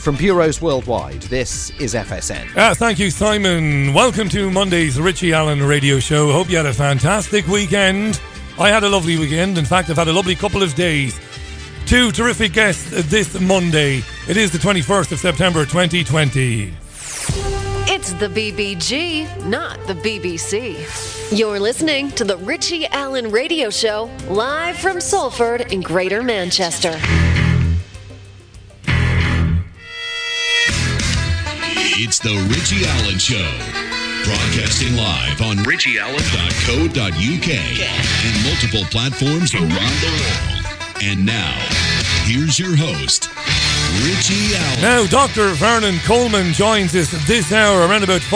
From bureaus worldwide, this is FSN. Thank you, Simon. Welcome to Monday's Richie Allen Radio Show. Hope you had a fantastic weekend. I had a lovely weekend. In fact, I've had a lovely couple of days. Two terrific guests this Monday. It is the 21st of September 2020. It's the BBG, not the BBC. You're listening to the Richie Allen Radio Show, live from Salford in Greater Manchester. It's the Richie Allen Show, broadcasting live on richieallen.co.uk and multiple platforms around the world. And now, here's your host, Richie Allen. Now, Dr. Vernon Coleman joins us this hour around about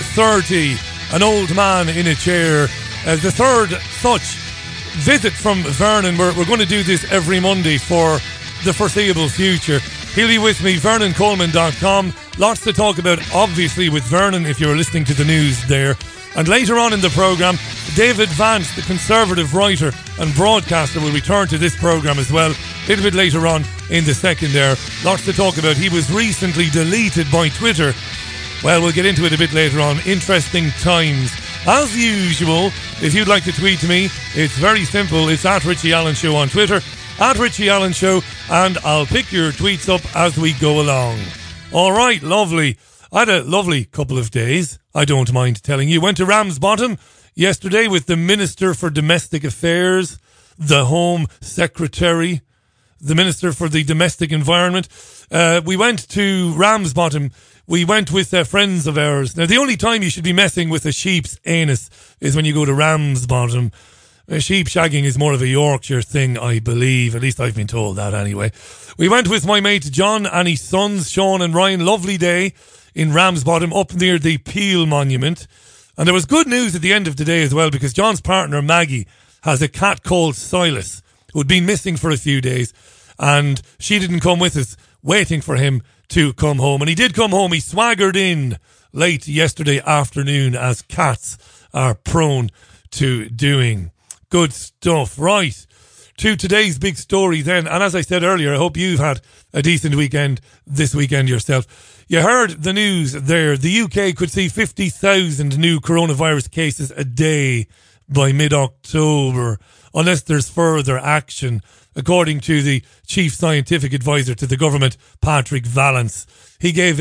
5:30. An old man in a chair. The third such visit from Vernon. We're going to do this every Monday for the foreseeable future. He'll be with me, vernoncoleman.com. Lots to talk about, obviously, with Vernon, if you're listening to the news there. And later on in the programme, David Vance, the Conservative writer and broadcaster, will return to this programme as well, a little bit later on in the second hour. Lots to talk about. He was recently deleted by Twitter. Well, we'll get into it a bit later on. Interesting times. As usual, if you'd like to tweet to me, it's very simple. It's at Richie Allen Show on Twitter, at Richie Allen Show, and I'll pick your tweets up as we go along. All right, lovely. I had a lovely couple of days, I don't mind telling you. Went to Ramsbottom yesterday with the Minister for Domestic Affairs, the Home Secretary, the Minister for the Domestic Environment. We went to Ramsbottom. We went with friends of ours. Now, the only time you should be messing with a sheep's anus is when you go to Ramsbottom. Sheep shagging is more of a Yorkshire thing, I believe. At least I've been told that anyway. We went with my mate John and his sons, Sean and Ryan. Lovely day in Ramsbottom, up near the Peel Monument. And there was good news at the end of the day as well, because John's partner, Maggie, has a cat called Silas, who had been missing for a few days. And she didn't come with us, waiting for him to come home. And he did come home. He swaggered in late yesterday afternoon, as cats are prone to doing. Good stuff. Right, to today's big story then. And as I said earlier, I hope you've had a decent weekend this weekend yourself. You heard the news there. The UK could see 50,000 new coronavirus cases a day by mid-October, unless there's further action, according to the chief scientific advisor to the government, Patrick Vallance. He gave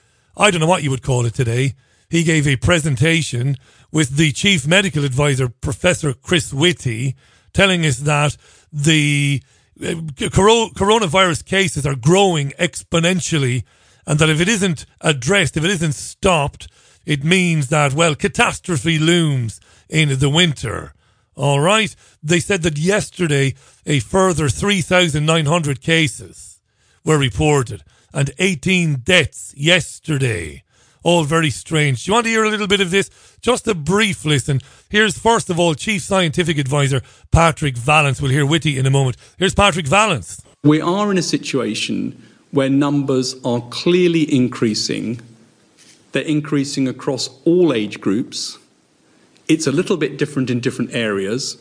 I don't know what you would call it today, he gave a presentation with the chief medical advisor, Professor Chris Whitty, telling us that the coronavirus cases are growing exponentially, and that if it isn't addressed, if it isn't stopped, it means that, well, catastrophe looms in the winter. All right? They said that yesterday a further 3,900 cases were reported and 18 deaths yesterday. All very strange. Do you want to hear a little bit of this? Just a brief listen. Here's, first of all, Chief Scientific Advisor Patrick Vallance. We'll hear Whitty in a moment. Here's Patrick Vallance. We are in a situation where numbers are clearly increasing. They're increasing across all age groups. It's a little bit different in different areas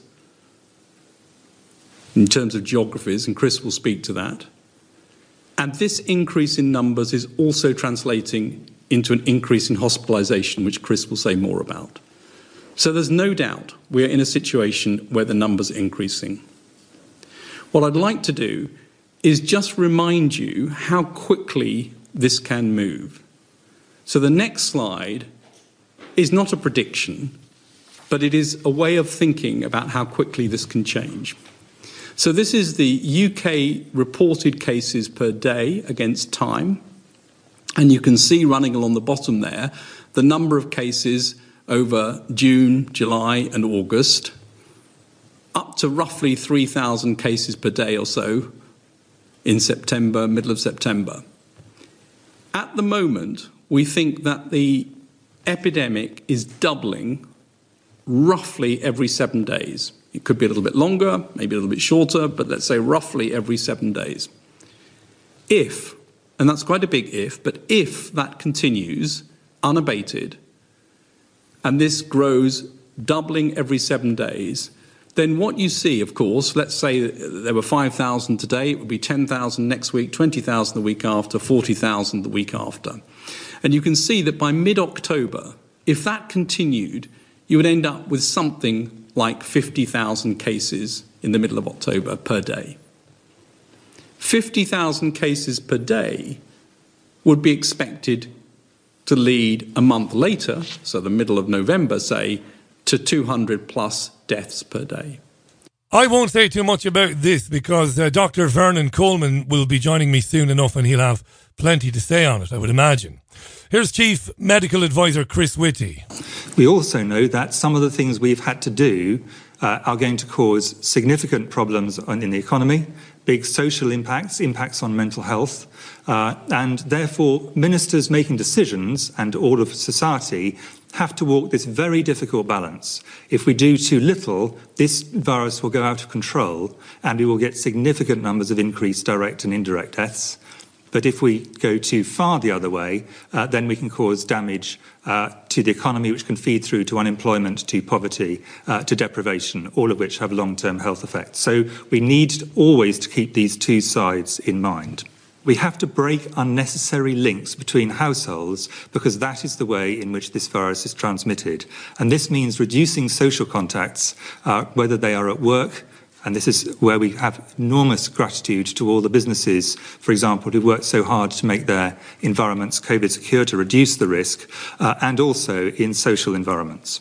in terms of geographies, and Chris will speak to that. And this increase in numbers is also translating into an increase in hospitalisation, which Chris will say more about. So there's no doubt we're in a situation where the numbers are increasing. What I'd like to do is just remind you how quickly this can move. So the next slide is not a prediction, but it is a way of thinking about how quickly this can change. So this is the UK reported cases per day against time. And you can see running along the bottom there the number of cases over June, July and August, up to roughly 3,000 cases per day or so in September, middle of September. At the moment, we think that the epidemic is doubling roughly every 7 days. It could be a little bit longer, maybe a little bit shorter, but let's say roughly every 7 days. If, and that's quite a big if, but if that continues unabated, and this grows doubling every 7 days, then what you see, of course, let's say there were 5,000 today, it would be 10,000 next week, 20,000 the week after, 40,000 the week after. And you can see that by mid-October, if that continued, you would end up with something like 50,000 cases in the middle of October per day. 50,000 cases per day would be expected to lead a month later, so the middle of November, say, to 200 plus deaths per day. I won't say too much about this because Dr. Vernon Coleman will be joining me soon enough and he'll have plenty to say on it, I would imagine. Here's Chief Medical Advisor Chris Whitty. We also know that some of the things we've had to do are going to cause significant problems in the economy, big social impacts on mental health, and therefore ministers making decisions and all of society have to walk this very difficult balance. If we do too little, this virus will go out of control and we will get significant numbers of increased direct and indirect deaths. But if we go too far the other way, then we can cause damage to the economy, which can feed through to unemployment, to poverty, to deprivation, all of which have long-term health effects. So we need always to keep these two sides in mind. We have to break unnecessary links between households because that is the way in which this virus is transmitted. And this means reducing social contacts, whether they are at work, and this is where we have enormous gratitude to all the businesses, for example, who worked so hard to make their environments COVID secure to reduce the risk, and also in social environments.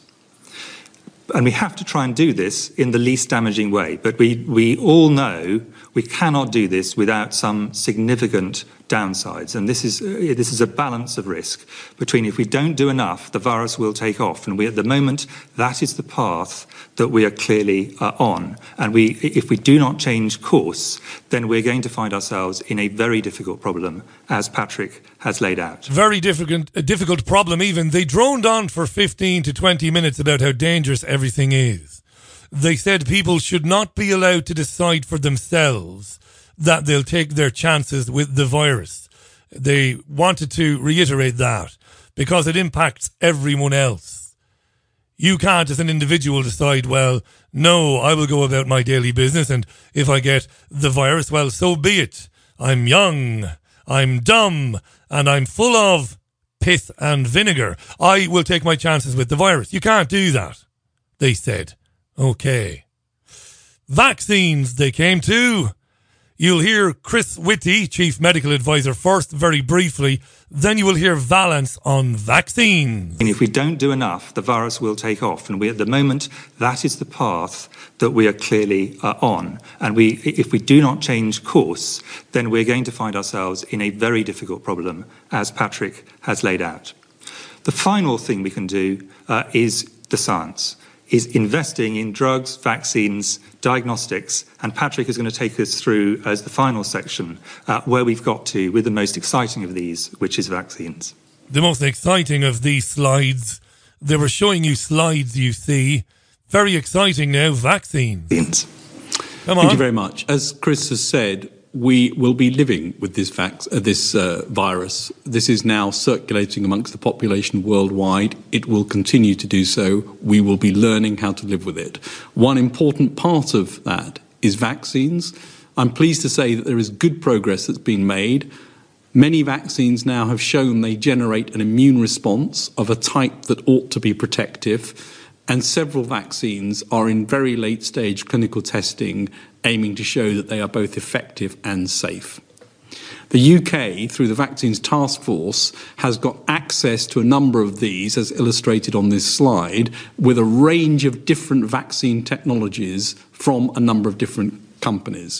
And we have to try and do this in the least damaging way. But we all know we cannot do this without some significant downsides. And this is a balance of risk between if we don't do enough, the virus will take off. And at the moment, that is the path that we are clearly on. And if we do not change course, then we're going to find ourselves in a very difficult problem, as Patrick has laid out. Very difficult problem even. They droned on for 15 to 20 minutes about how dangerous everything is. They said people should not be allowed to decide for themselves that they'll take their chances with the virus. They wanted to reiterate that because it impacts everyone else. You can't, as an individual, decide, well, no, I will go about my daily business, and if I get the virus, well, so be it. I'm young, I'm dumb, and I'm full of piss and vinegar. I will take my chances with the virus. You can't do that, they said. Okay. Vaccines, they came to. You'll hear Chris Whitty, Chief Medical Advisor, first, very briefly. Then you will hear Valence on vaccines. And if we don't do enough, the virus will take off. And at the moment, that is the path that we are clearly on. And if we do not change course, then we're going to find ourselves in a very difficult problem, as Patrick has laid out. The final thing we can do is the science. Is investing in drugs, vaccines, diagnostics, and Patrick is going to take us through, as the final section, where we've got to with the most exciting of these, which is vaccines. The most exciting of these slides. They were showing you slides, you see. Very exciting now, vaccines. Come on. Thank you very much. As Chris has said, we will be living with this virus. This is now circulating amongst the population worldwide. It will continue to do so. We will be learning how to live with it. One important part of that is vaccines. I'm pleased to say that there is good progress that's been made. Many vaccines now have shown they generate an immune response of a type that ought to be protective, and several vaccines are in very late stage clinical testing aiming to show that they are both effective and safe. The UK, through the Vaccines Task Force, has got access to a number of these, as illustrated on this slide, with a range of different vaccine technologies from a number of different companies.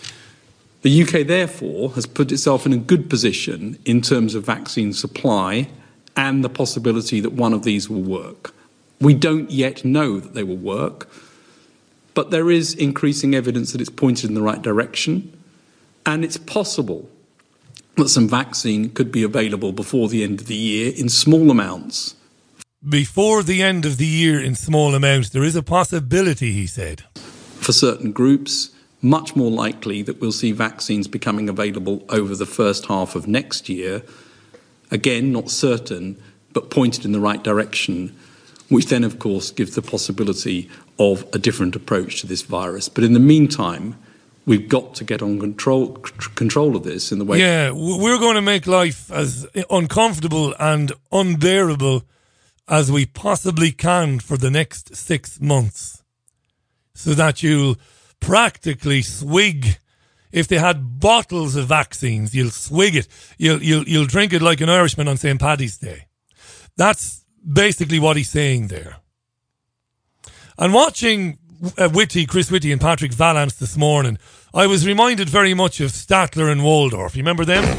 The UK, therefore, has put itself in a good position in terms of vaccine supply and the possibility that one of these will work. We don't yet know that they will work, but there is increasing evidence that it's pointed in the right direction, and it's possible that some vaccine could be available before the end of the year in small amounts. Before the end of the year in small amounts, there is a possibility, he said. For certain groups, much more likely that we'll see vaccines becoming available over the first half of next year. Again, not certain, but pointed in the right direction, which then, of course, gives the possibility of a different approach to this virus. But in the meantime, we've got to get on control of this in the way... Yeah, we're going to make life as uncomfortable and unbearable as we possibly can for the next 6 months, so that you'll practically swig. If they had bottles of vaccines, you'll swig it. You'll drink it like an Irishman on St. Paddy's Day. That's basically what he's saying there. And watching Chris Whitty and Patrick Vallance this morning, I was reminded very much of Statler and Waldorf. You remember them?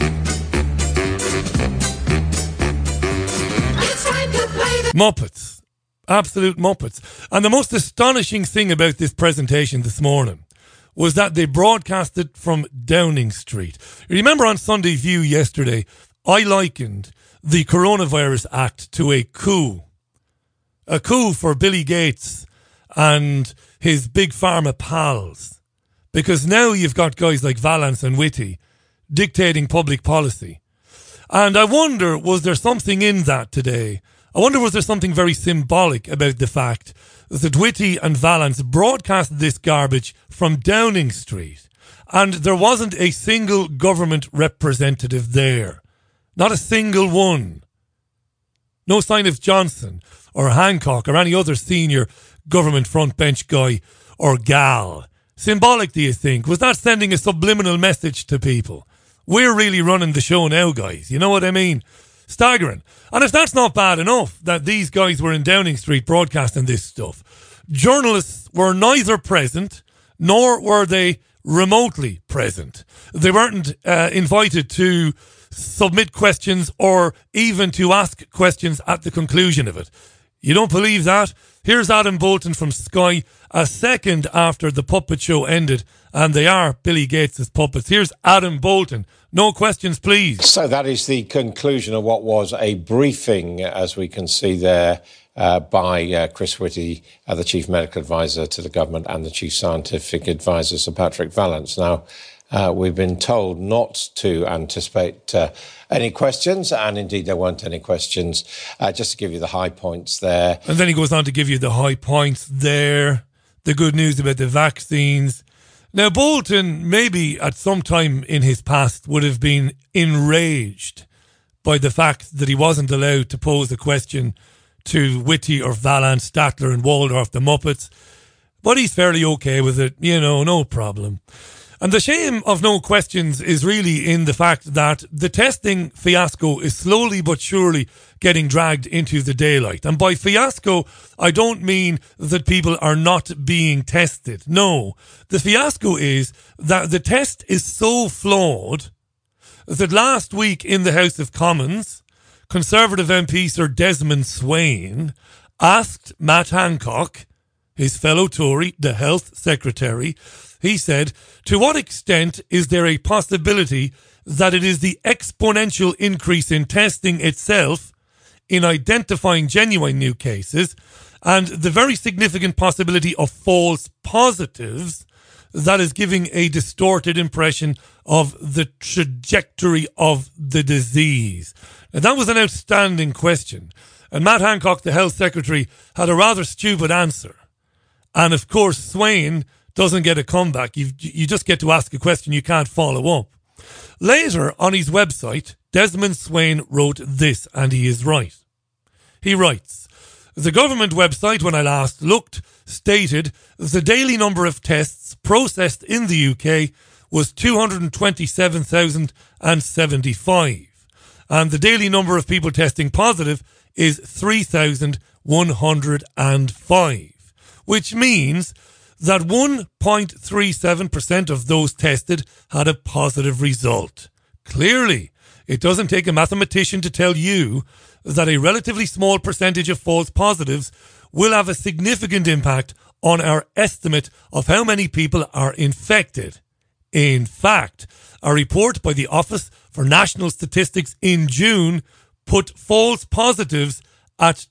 Muppets. Absolute Muppets. And the most astonishing thing about this presentation this morning was that they broadcast it from Downing Street. You remember on Sunday View yesterday, I likened the Coronavirus Act to a coup. A coup for Billy Gates and his big pharma pals. Because now you've got guys like Vallance and Whitty dictating public policy. And I wonder, was there something in that today? I wonder, was there something very symbolic about the fact that Whitty and Vallance broadcast this garbage from Downing Street and there wasn't a single government representative there? Not a single one. No sign of Johnson or Hancock or any other senior government front bench guy or gal. Symbolic, do you think? Was that sending a subliminal message to people? We're really running the show now, guys. You know what I mean? Staggering. And if that's not bad enough, that these guys were in Downing Street broadcasting this stuff, journalists were neither present nor were they remotely present. They weren't invited to submit questions or even to ask questions at the conclusion of it. You don't believe that? Here's Adam Bolton from Sky a second after the puppet show ended, and they are Billy Gates' puppets. Here's Adam Bolton. No questions, please. So that is the conclusion of what was a briefing, as we can see there, by Chris Whitty, the Chief Medical Advisor to the government, and the Chief Scientific Advisor, Sir Patrick Vallance. Now, we've been told not to anticipate any questions, and indeed there weren't any questions, just to give you the high points there. And then he goes on to give you the high points there, the good news about the vaccines. Now, Bolton, maybe at some time in his past, would have been enraged by the fact that he wasn't allowed to pose a question to Whitty or Vallance, Statler and Waldorf, the Muppets. But he's fairly okay with it, you know, no problem. And the shame of no questions is really in the fact that the testing fiasco is slowly but surely getting dragged into the daylight. And by fiasco, I don't mean that people are not being tested. No, the fiasco is that the test is so flawed that last week in the House of Commons, Conservative MP Sir Desmond Swayne asked Matt Hancock, his fellow Tory, the Health Secretary, he said, to what extent is there a possibility that it is the exponential increase in testing itself in identifying genuine new cases and the very significant possibility of false positives that is giving a distorted impression of the trajectory of the disease? Now, that was an outstanding question. And Matt Hancock, the Health Secretary, had a rather stupid answer. And of course, Swayne doesn't get a comeback. You just get to ask a question you can't follow up. Later on his website, Desmond Swayne wrote this, and he is right. He writes, the government website, when I last looked, stated the daily number of tests processed in the UK was 227,075. And the daily number of people testing positive is 3,105, which means that 1.37% of those tested had a positive result. Clearly, it doesn't take a mathematician to tell you that a relatively small percentage of false positives will have a significant impact on our estimate of how many people are infected. In fact, a report by the Office for National Statistics in June put false positives at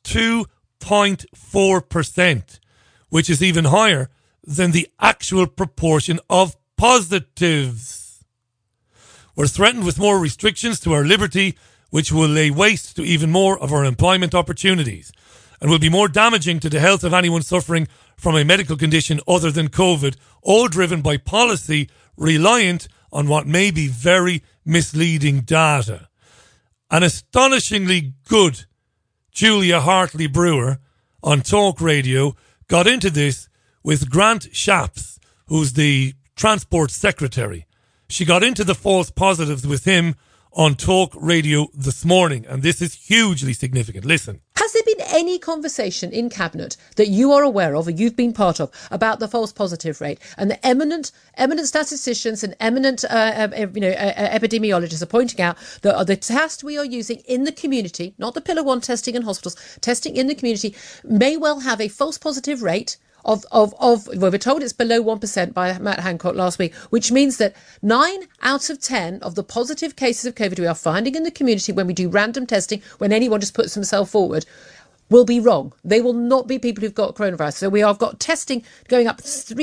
2.4%, which is even higher than the actual proportion of positives. We're threatened with more restrictions to our liberty, which will lay waste to even more of our employment opportunities. and will be more damaging to the health of anyone suffering from a medical condition other than COVID, all driven by policy reliant on what may be very misleading data. An astonishingly good Julia Hartley-Brewer on Talk Radio got into this with Grant Shapps, who's the Transport Secretary. She got into the false positives with him on Talk Radio this morning, and this is hugely significant. Listen. Has there been any conversation in Cabinet that you are aware of or you've been part of about the false positive rate? And the eminent statisticians and eminent epidemiologists are pointing out that the test we are using in the community, not the Pillar 1 testing in hospitals, testing in the community, may well have a false positive rate of we're told it's below 1% by Matt Hancock last week, which means that 9 out of 10 of the positive cases of COVID we are finding in the community when we do random testing, when anyone just puts themselves forward, will be wrong. They will not be people who've got coronavirus. So we have got testing going up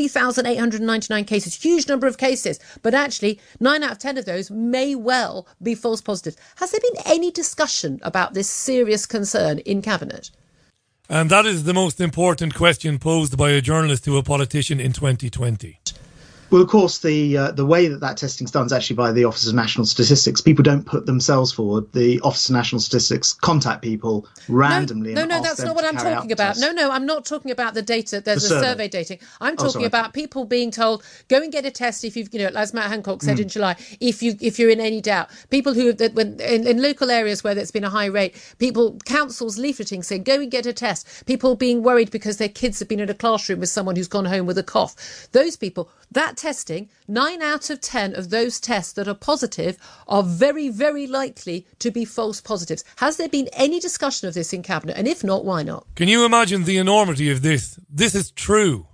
3,899 cases, huge number of cases, but actually 9 out of 10 of those may well be false positives. Has there been any discussion about this serious concern in Cabinet? And that is the most important question posed by a journalist to a politician in 2020. Well, of course, the way that testing's done is actually by the Office of National Statistics. People don't put themselves forward. The Office of National Statistics contact people randomly. No, that's not what I'm talking about. No, I'm not talking about the data. There's a survey dating. I'm talking about people being told, go and get a test if you've, as Matt Hancock said in July, if you're in any doubt. People who, in local areas where there's been a high rate, councils leafleting saying, go and get a test. People being worried because their kids have been in a classroom with someone who's gone home with a cough. Those people, that testing, 9 out of 10 of those tests that are positive are very, very likely to be false positives. Has there been any discussion of this in Cabinet? And if not, why not? Can you imagine the enormity of this? This is true.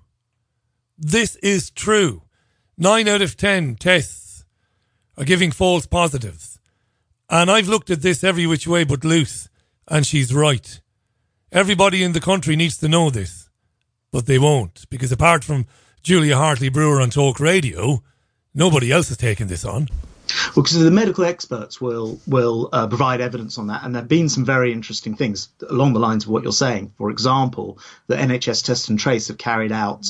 This is true. 9 out of 10 tests are giving false positives. And I've looked at this every which way but loose, and she's right. Everybody in the country needs to know this, but they won't, because apart from Julia Hartley-Brewer on Talk Radio, nobody else has taken this on. Well, because the medical experts will provide evidence on that, and there have been some very interesting things along the lines of what you're saying. For example, the NHS Test and Trace have carried out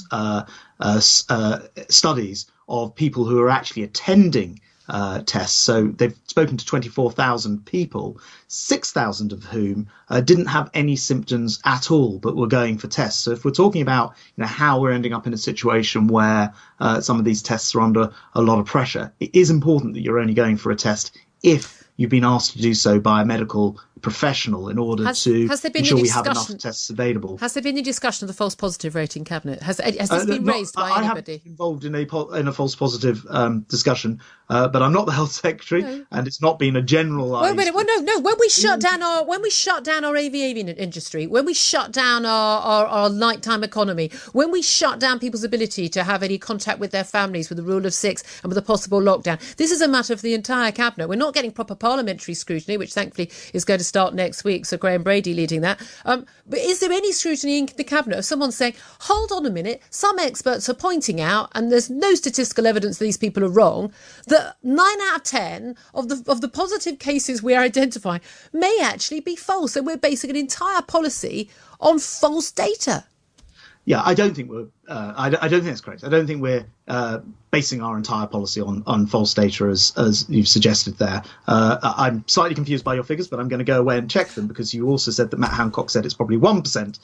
studies of people who are actually attending tests. So they've spoken to 24,000 people, 6,000 of whom didn't have any symptoms at all, but were going for tests. So if we're talking about how we're ending up in a situation where some of these tests are under a lot of pressure, it is important that you're only going for a test if you've been asked to do so by a medical professional in order to ensure we have enough tests available. Has there been any discussion of the false positive rate in Cabinet? Has this been raised by anybody? I haven't been involved in a false positive discussion, but I'm not the health secretary, and it's not been a generalised. Wait a minute. Well, no. When we shut down our aviation industry, when we shut down our nighttime economy, when we shut down people's ability to have any contact with their families with the rule of 6 and with a possible lockdown, this is a matter for the entire Cabinet. We're not getting proper parliamentary scrutiny, which thankfully is going to start next week, so Graham Brady leading that. But is there any scrutiny in the Cabinet of someone saying, hold on a minute, some experts are pointing out, and there's no statistical evidence that these people are wrong, that 9 out of 10 of the positive cases we are identifying may actually be false, and we're basing an entire policy on false data? Yeah, I don't think we're. I don't think that's correct. I don't think we're basing our entire policy on false data, as you've suggested there. I'm slightly confused by your figures, but I'm going to go away and check them, because you also said that Matt Hancock said it's probably 1%.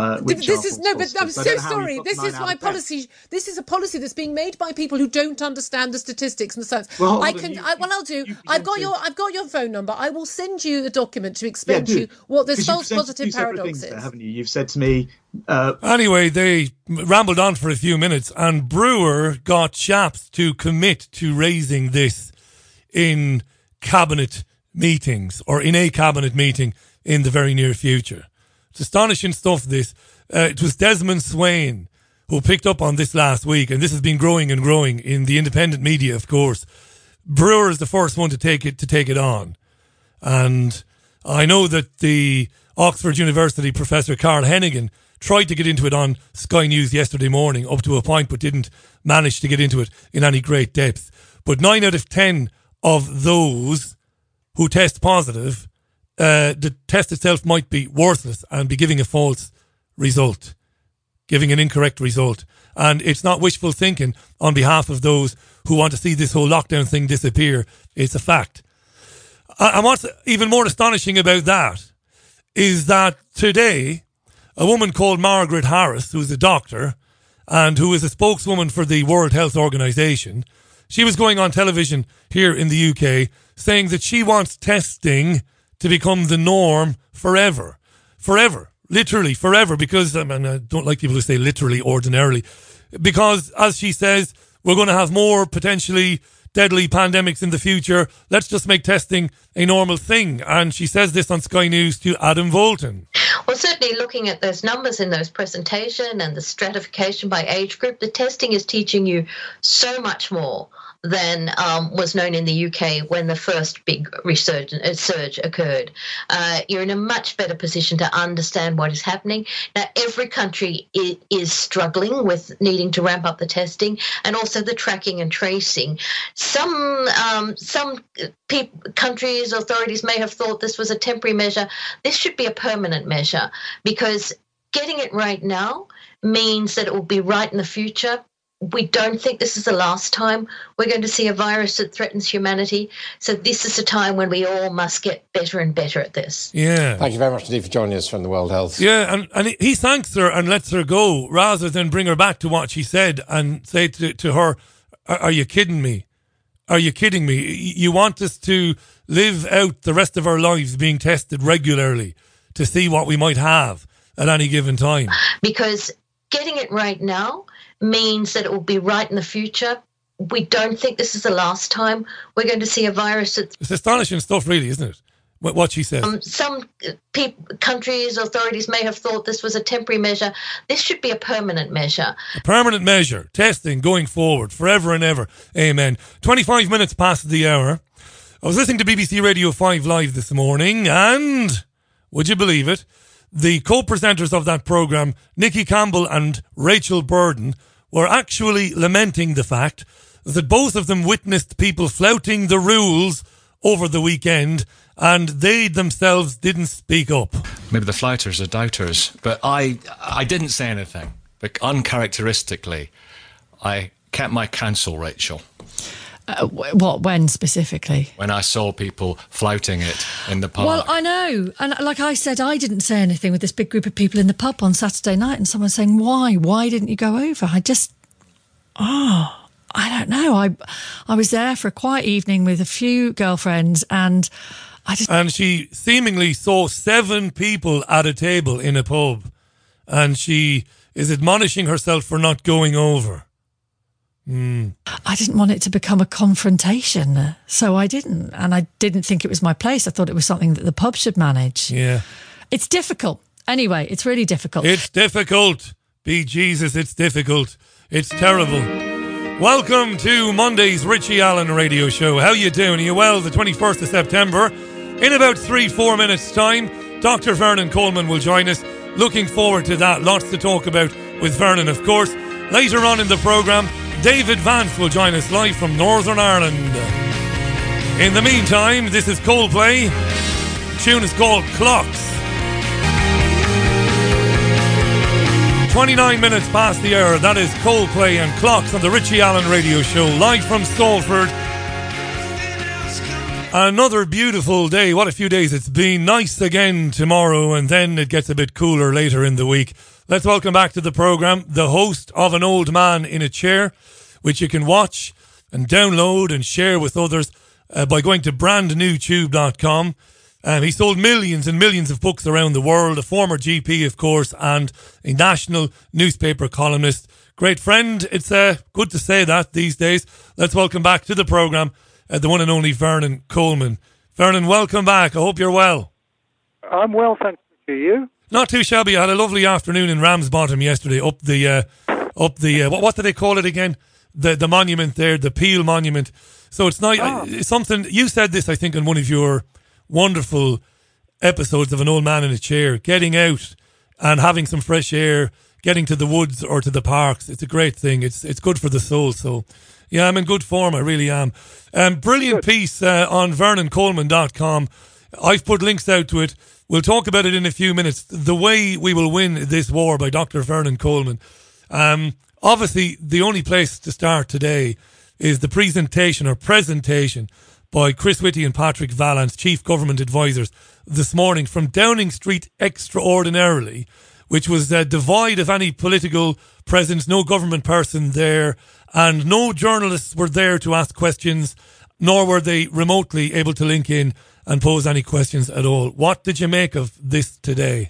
But I'm so sorry. This is my policy. This is a policy that's being made by people who don't understand the statistics and the science. I've got your phone number. I will send you a document to explain to you what this false positive paradox is. There, haven't you? You've said to me. Anyway, they rambled on for a few minutes, and Brewer got Shapps to commit to raising this in cabinet meetings, or in a cabinet meeting in the very near future. It's astonishing stuff, this. It was Desmond Swain who picked up on this last week, and this has been growing and growing in the independent media, of course. Brewer is the first one to take it on. And I know that the Oxford University professor Carl Hennigan tried to get into it on Sky News yesterday morning up to a point, but didn't manage to get into it in any great depth. But 9 out of 10 of those who test positive the test itself might be worthless and be giving a false result, giving an incorrect result. And it's not wishful thinking on behalf of those who want to see this whole lockdown thing disappear. It's a fact. And what's even more astonishing about that is that today, a woman called Margaret Harris, who's a doctor and who is a spokeswoman for the World Health Organization, she was going on television here in the UK saying that she wants testing to become the norm forever. Forever. Literally forever. Because, I don't like people who say literally ordinarily. Because, as she says, we're going to have more potentially deadly pandemics in the future. Let's just make testing a normal thing. And she says this on Sky News to Adam Volton. Well, certainly looking at those numbers in those presentation and the stratification by age group, the testing is teaching you so much more than was known in the UK when the first big surge occurred. You're in a much better position to understand what is happening. Now, every country is struggling with needing to ramp up the testing and also the tracking and tracing. Some countries, authorities may have thought this was a temporary measure. This should be a permanent measure, because getting it right now means that it will be right in the future. We don't think this is the last time we're going to see a virus that threatens humanity. So this is a time when we all must get better and better at this. Yeah. Thank you very much indeed for joining us from the World Health. Yeah, and he thanks her and lets her go rather than bring her back to what she said and say to her, are you kidding me? Are you kidding me? You want us to live out the rest of our lives being tested regularly to see what we might have at any given time? Because getting it right now means that it will be right in the future. We don't think this is the last time we're going to see a virus that... It's astonishing stuff, really, isn't it? What she says. Some countries, authorities may have thought this was a temporary measure. This should be a permanent measure. A permanent measure. Testing going forward, forever and ever. Amen. 25 minutes past the hour. I was listening to BBC Radio 5 Live this morning, and would you believe it, the co-presenters of that programme, Nikki Campbell and Rachel Burden, were actually lamenting the fact that both of them witnessed people flouting the rules over the weekend, and they themselves didn't speak up. Maybe the flouters are doubters, but I didn't say anything. But uncharacteristically, I kept my counsel, Rachel. When specifically? When I saw people flouting it in the park. Well, I know. And like I said, I didn't say anything with this big group of people in the pub on Saturday night, and someone saying, why? Why didn't you go over? I don't know. I was there for a quiet evening with a few girlfriends, and And she seemingly saw 7 people at a table in a pub, and she is admonishing herself for not going over. I didn't want it to become a confrontation, so I didn't. And I didn't think it was my place. I thought it was something that the pub should manage. Yeah. It's difficult. Anyway, it's really difficult. It's difficult. Be Jesus, it's difficult. It's terrible. Welcome to Monday's Richie Allen Radio Show. How you doing? Are you well? The 21st of September. In about 3-4 minutes' time, Dr. Vernon Coleman will join us. Looking forward to that. Lots to talk about with Vernon, of course. Later on in the programme, David Vance will join us live from Northern Ireland. In the meantime, this is Coldplay. The tune is called Clocks. 29 minutes past the hour. That is Coldplay and Clocks on the Richie Allen Radio Show, live from Salford. Another beautiful day. What a few days it's been. Nice again tomorrow, and then it gets a bit cooler later in the week. Let's welcome back to the programme the host of An Old Man in a Chair, which you can watch and download and share with others by going to brandnewtube.com. He sold millions and millions of books around the world, a former GP, of course, and a national newspaper columnist. Great friend. It's good to say that these days. Let's welcome back to the programme the one and only Vernon Coleman. Vernon, welcome back. I hope you're well. I'm well, thanks to you. Not too shabby. I had a lovely afternoon in Ramsbottom yesterday, up the what do they call it again? The monument there, the Peel Monument. So it's nice. Something you said this, I think, on one of your wonderful episodes of An Old Man in a Chair. Getting out and having some fresh air, getting to the woods or to the parks. It's a great thing. It's good for the soul. So yeah, I'm in good form. I really am. Brilliant piece on VernonColeman.com. I've put links out to it. We'll talk about it in a few minutes. The Way We Will Win This War by Dr. Vernon Coleman. Obviously, the only place to start today is the presentation by Chris Whitty and Patrick Vallance, Chief Government Advisors, this morning from Downing Street Extraordinarily, which was devoid of any political presence, no government person there, and no journalists were there to ask questions, nor were they remotely able to link in and pose any questions at all. What did you make of this today?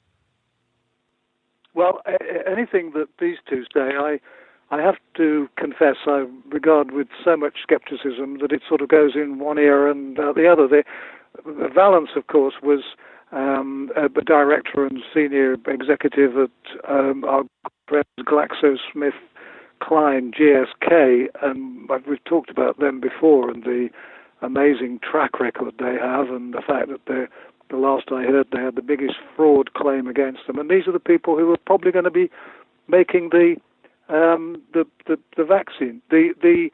Well, anything that these two say, I have to confess I regard with so much scepticism that it sort of goes in one ear and out the other. Vallance, of course, was a director and senior executive at our friends GlaxoSmithKline, GSK, and we've talked about them before and the amazing track record they have, and the fact that the last I heard they had the biggest fraud claim against them. And these are the people who are probably going to be making the vaccine. The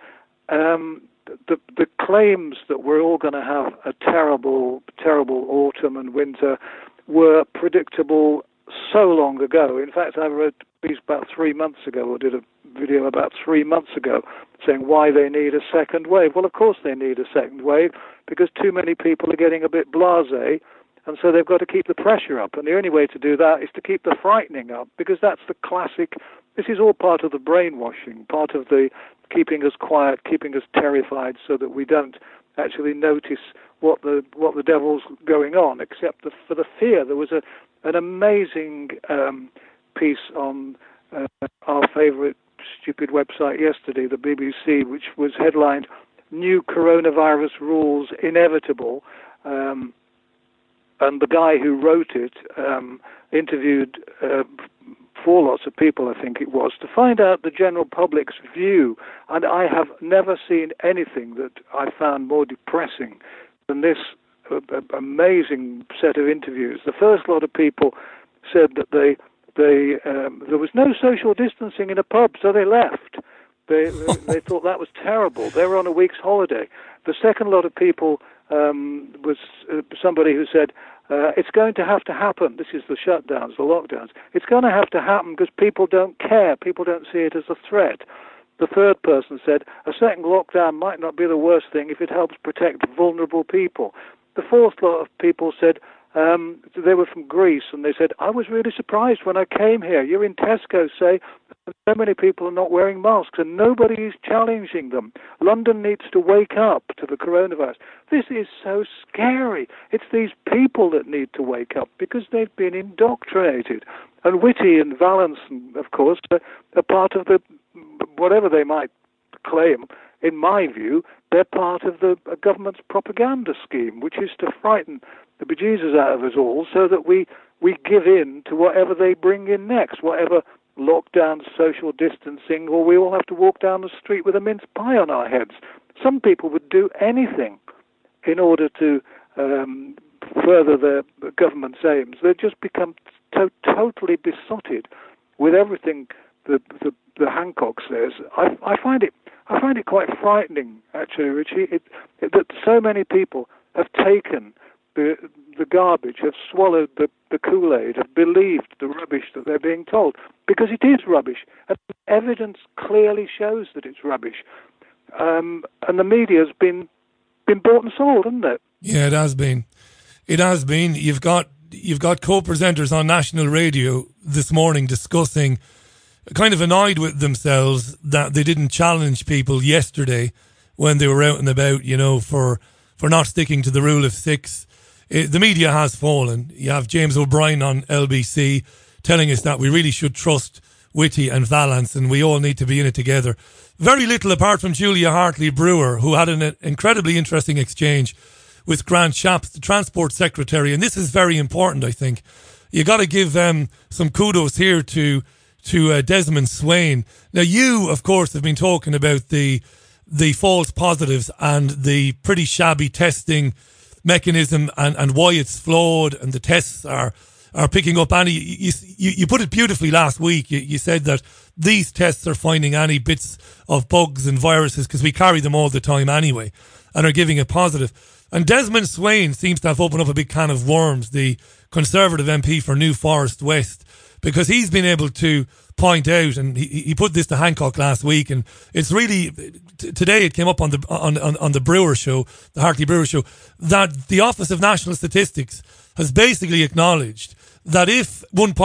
claims that we're all going to have a terrible autumn and winter were predictable so long ago. In fact, I wrote a piece about 3 months ago, or did a video about 3 months ago, saying why they need a second wave. Well, of course they need a second wave, because too many people are getting a bit blasé, and so they've got to keep the pressure up. And the only way to do that is to keep the frightening up, because that's the classic. This is all part of the brainwashing, part of the keeping us quiet, keeping us terrified, so that we don't actually notice what the devil's going on, except for the fear. There was an amazing piece on our favourite stupid website yesterday, the BBC, which was headlined "New Coronavirus Rules Inevitable," and the guy who wrote it interviewed 4 lots of people, I think it was, to find out the general public's view. And I have never seen anything that I found more depressing than this amazing set of interviews. The first lot of people said that there was no social distancing in a pub, so they left. They thought that was terrible. They were on a week's holiday. The second lot of people was somebody who said, it's going to have to happen. This is the shutdowns, the lockdowns. It's going to have to happen because people don't care. People don't see it as a threat. The third person said, a second lockdown might not be the worst thing if it helps protect vulnerable people. The fourth lot of people said, they were from Greece, and they said, I was really surprised when I came here. You're in Tesco, say, so many people are not wearing masks, and nobody is challenging them. London needs to wake up to the coronavirus. This is so scary. It's these people that need to wake up because they've been indoctrinated. And Whitty and Vallance, of course, are part of the, whatever they might claim, in my view, they're part of the government's propaganda scheme, which is to frighten the bejesus out of us all so that we give in to whatever they bring in next, whatever lockdown, social distancing, or we all have to walk down the street with a mince pie on our heads. Some people would do anything in order to further their government's aims. They've just become totally besotted with everything the Hancock says. I find it quite frightening, actually, Richie, that so many people have taken the garbage, have swallowed the Kool-Aid, have believed the rubbish that they're being told, because it is rubbish, and evidence clearly shows that it's rubbish. And the media's been bought and sold, hasn't it? Yeah, it has been. It has been. You've got co-presenters on national radio this morning discussing, kind of annoyed with themselves that they didn't challenge people yesterday when they were out and about, for not sticking to the rule of 6. The media has fallen. You have James O'Brien on LBC telling us that we really should trust Whitty and Vallance and we all need to be in it together. Very little apart from Julia Hartley-Brewer, who had an incredibly interesting exchange with Grant Shapps, the Transport Secretary. And this is very important, I think. You got to give some kudos here to Desmond Swayne. Now, you, of course, have been talking about the false positives and the pretty shabby testing mechanism and why it's flawed and the tests are picking up any. You put it beautifully last week. You said that these tests are finding any bits of bugs and viruses because we carry them all the time anyway and are giving a positive. And Desmond Swayne seems to have opened up a big can of worms, the Conservative MP for New Forest West, because he's been able to point out, and he put this to Hancock last week, and it's really, today it came up on the Brewer show, the Hartley Brewer show, that the Office of National Statistics has basically acknowledged that if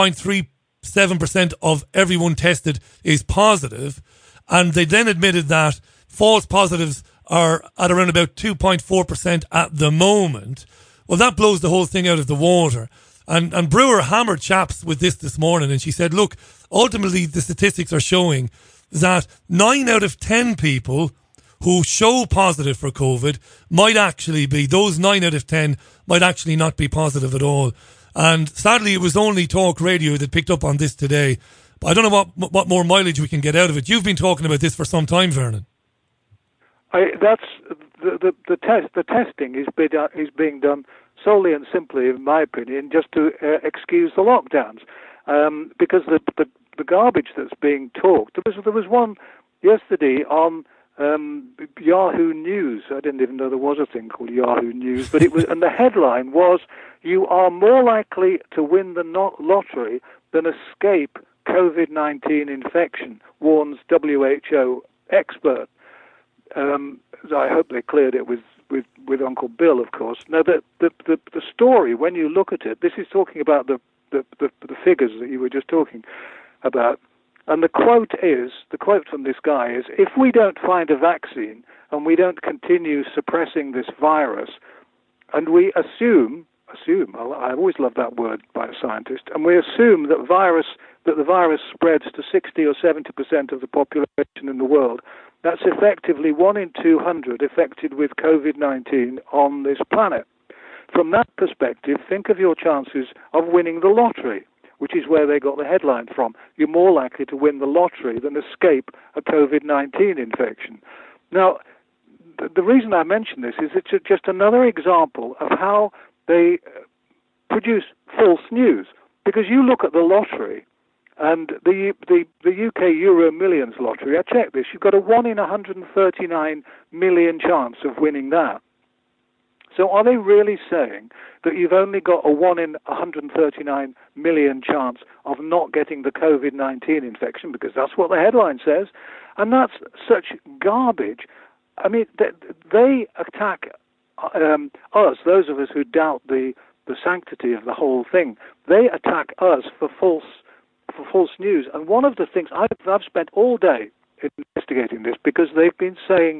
1.37% of everyone tested is positive, and they then admitted that false positives are at around about 2.4% at the moment, well, that blows the whole thing out of the water. And Brewer hammered chaps with this morning, and she said, look, ultimately the statistics are showing that 9 out of 10 people who show positive for COVID might actually be, those 9 out of 10 might actually not be positive at all. And sadly, it was only Talk Radio that picked up on this today. But I don't know what more mileage we can get out of it. You've been talking about this for some time, Vernon. That's the testing is being done solely and simply, in my opinion, just to excuse the lockdowns, because the garbage that's being talked. There was one yesterday on Yahoo News. I didn't even know there was a thing called Yahoo News, but it was, and the headline was, "You are more likely to win the lottery than escape COVID-19 infection," warns WHO expert. I hope they cleared it with Uncle Bill, of course. Now, the story, when you look at it, this is talking about the figures that you were just talking about. And the quote from this guy is, if we don't find a vaccine and we don't continue suppressing this virus, and we assume, I always love that word by a scientist, and we assume that the virus spreads to 60 or 70% of the population in the world, that's effectively 1 in 200 affected with COVID-19 on this planet. From that perspective, think of your chances of winning the lottery, which is where they got the headline from. You're more likely to win the lottery than escape a COVID-19 infection. Now, the reason I mention this is it's just another example of how they produce false news. Because you look at the lottery, and the UK Euro Millions lottery, I checked this, you've got a 1 in 139 million chance of winning that. So are they really saying that you've only got a 1 in 139 million chance of not getting the COVID-19 infection? Because that's what the headline says. And that's such garbage. I mean, they attack us, those of us who doubt the sanctity of the whole thing. They attack us for false news. And one of the things, I've spent all day investigating this, because they've been saying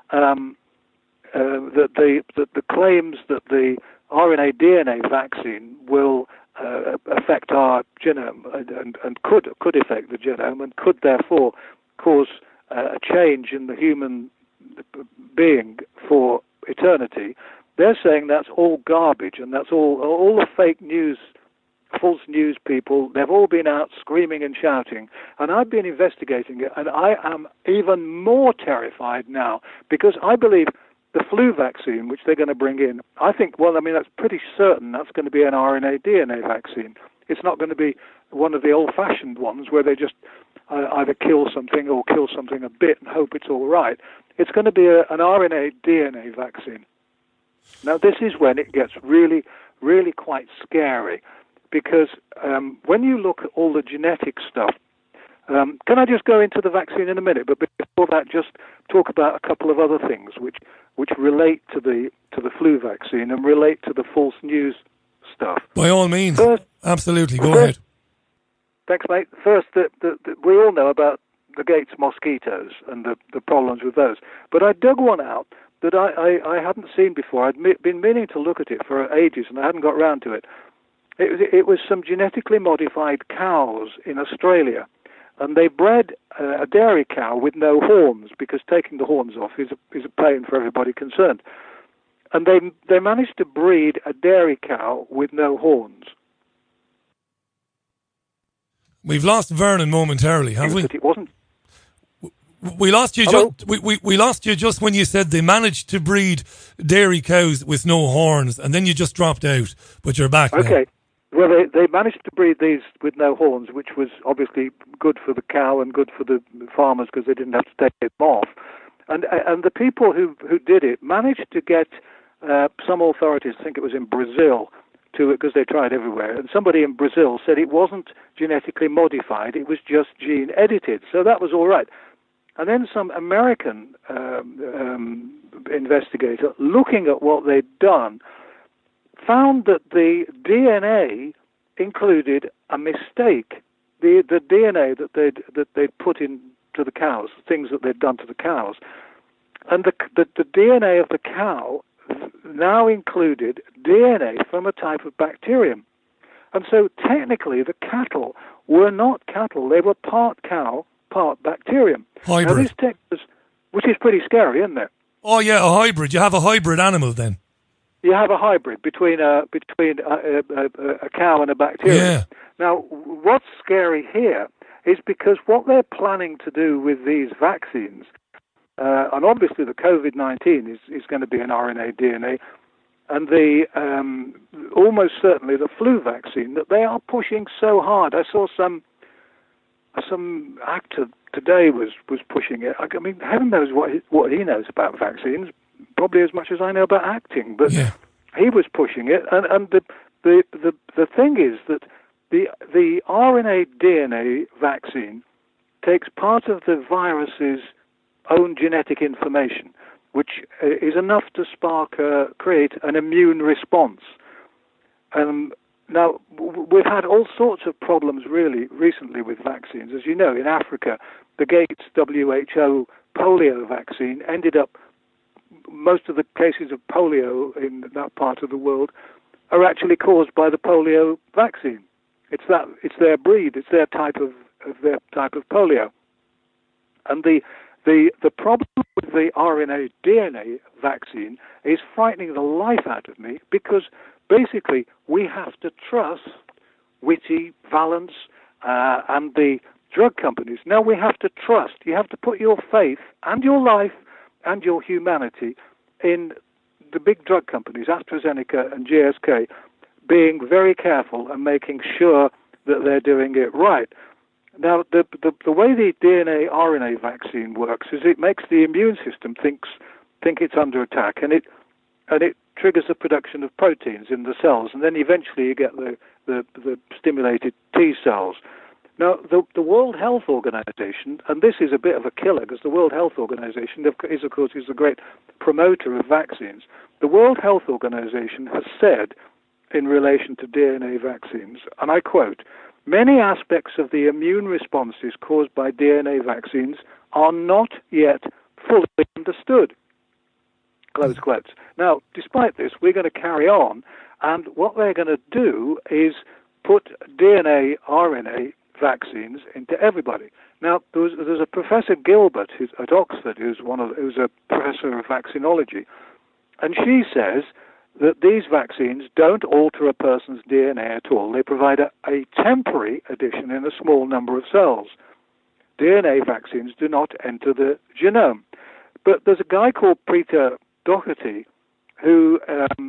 that the claims that the RNA-DNA vaccine will affect our genome and could affect the genome and could therefore cause a change in the human being for eternity. They're saying that's all garbage, and that's all the fake news, false news people. They've all been out screaming and shouting, and I've been investigating it, and I am even more terrified now, because I believe the flu vaccine, which they're going to bring in, I think, that's pretty certain that's going to be an RNA-DNA vaccine. It's not going to be one of the old-fashioned ones where they just either kill something or kill something a bit and hope it's all right. It's going to be an RNA-DNA vaccine. Now, this is when it gets really, really quite scary, because when you look at all the genetic stuff, can I just go into the vaccine in a minute? But before that, just talk about a couple of other things which relate to the flu vaccine and relate to the false news stuff. By all means, absolutely. Go ahead. Thanks, mate. First, we all know about the Gates mosquitoes and the problems with those. But I dug one out that I hadn't seen before. I'd been meaning to look at it for ages, and I hadn't got round to it. It was some genetically modified cows in Australia. And they bred a dairy cow with no horns, because taking the horns off is a pain for everybody concerned. And they managed to breed a dairy cow with no horns. We've lost Vernon momentarily, have we? It wasn't. We lost you. We lost you just when you said they managed to breed dairy cows with no horns, and then you just dropped out. But you're back now. Okay. Well, they managed to breed these with no horns, which was obviously good for the cow and good for the farmers, because they didn't have to take them off. And the people who did it managed to get some authorities, I think it was in Brazil, because they tried everywhere, and somebody in Brazil said it wasn't genetically modified, it was just gene edited, so that was all right. And then some American investigator, looking at what they'd done, found that the DNA included a mistake. The DNA that they'd put into the cows, things that they'd done to the cows, and the DNA of the cow now included DNA from a type of bacterium. And so technically the cattle were not cattle, they were part cow, part bacterium. Hybrid. Now, this text, which is pretty scary, isn't it? Oh yeah, a hybrid. You have a hybrid animal then. You have a hybrid between a cow and a bacterium. Yeah. Now, what's scary here is because what they're planning to do with these vaccines, and obviously the COVID-19 is going to be an RNA DNA, and the almost certainly the flu vaccine that they are pushing so hard. I saw some actor today was pushing it. I mean, heaven knows what he knows about vaccines, probably as much as I know about acting. But he was pushing it, and the thing is that the RNA DNA vaccine takes part of the virus's own genetic information, which is enough to create an immune response. Now, we've had all sorts of problems really recently with vaccines. As you know, in Africa, the Gates WHO polio vaccine ended up, most of the cases of polio in that part of the world are actually caused by the polio vaccine. It's their breed, it's their type of polio. And the problem with the RNA DNA vaccine is frightening the life out of me, because basically we have to trust Whitty, Valence, and the drug companies. Now we have to trust. You have to put your faith and your life and your humanity in the big drug companies, AstraZeneca and GSK, being very careful and making sure that they're doing it right. Now, the way the DNA RNA vaccine works is it makes the immune system think it's under attack, and it triggers the production of proteins in the cells, and then eventually you get the stimulated T cells. Now, the World Health Organization, and this is a bit of a killer because the World Health Organization is, of course, the great promoter of vaccines. The World Health Organization has said in relation to DNA vaccines, and I quote, "Many aspects of the immune responses caused by DNA vaccines are not yet fully understood." Close quotes. Now, despite this, we're going to carry on, and what they're going to do is put DNA, RNA vaccines into everybody. Now, there's a Professor Gilbert at Oxford who's a professor of vaccinology, and she says that these vaccines don't alter a person's DNA at all. They provide a temporary addition in a small number of cells. DNA vaccines do not enter the genome. But there's a guy called Peter Doherty who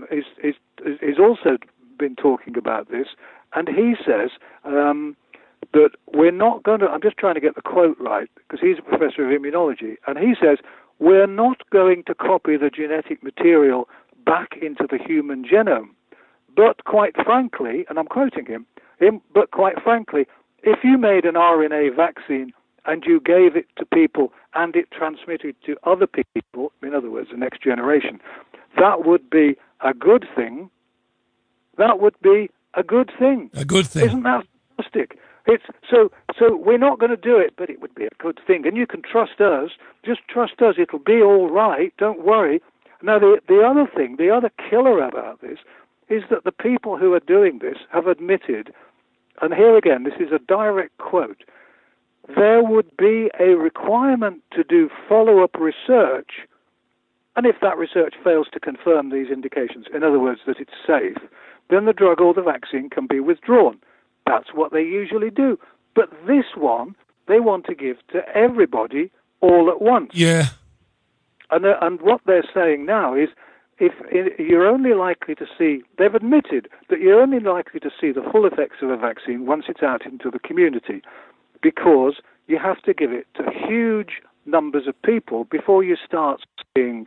is also been talking about this, and he says that we're not going to, I'm just trying to get the quote right, because he's a professor of immunology, and he says, we're not going to copy the genetic material back into the human genome. But quite frankly, and I'm quoting him, but quite frankly, if you made an RNA vaccine and you gave it to people and it transmitted to other people, in other words, the next generation, that would be a good thing. That would be a good thing. A good thing. Isn't that fantastic? So we're not going to do it, but it would be a good thing. And you can trust us. Just trust us. It'll be all right. Don't worry. Now, the other thing, the other killer about this, is that the people who are doing this have admitted, and here again, this is a direct quote, there would be a requirement to do follow-up research, and if that research fails to confirm these indications, in other words, that it's safe, then the drug or the vaccine can be withdrawn. That's what they usually do. But this one, they want to give to everybody all at once. Yeah. And what they're saying now is, if you're only likely to see, they've admitted that you're only likely to see the full effects of a vaccine once it's out into the community, because you have to give it to huge numbers of people before you start seeing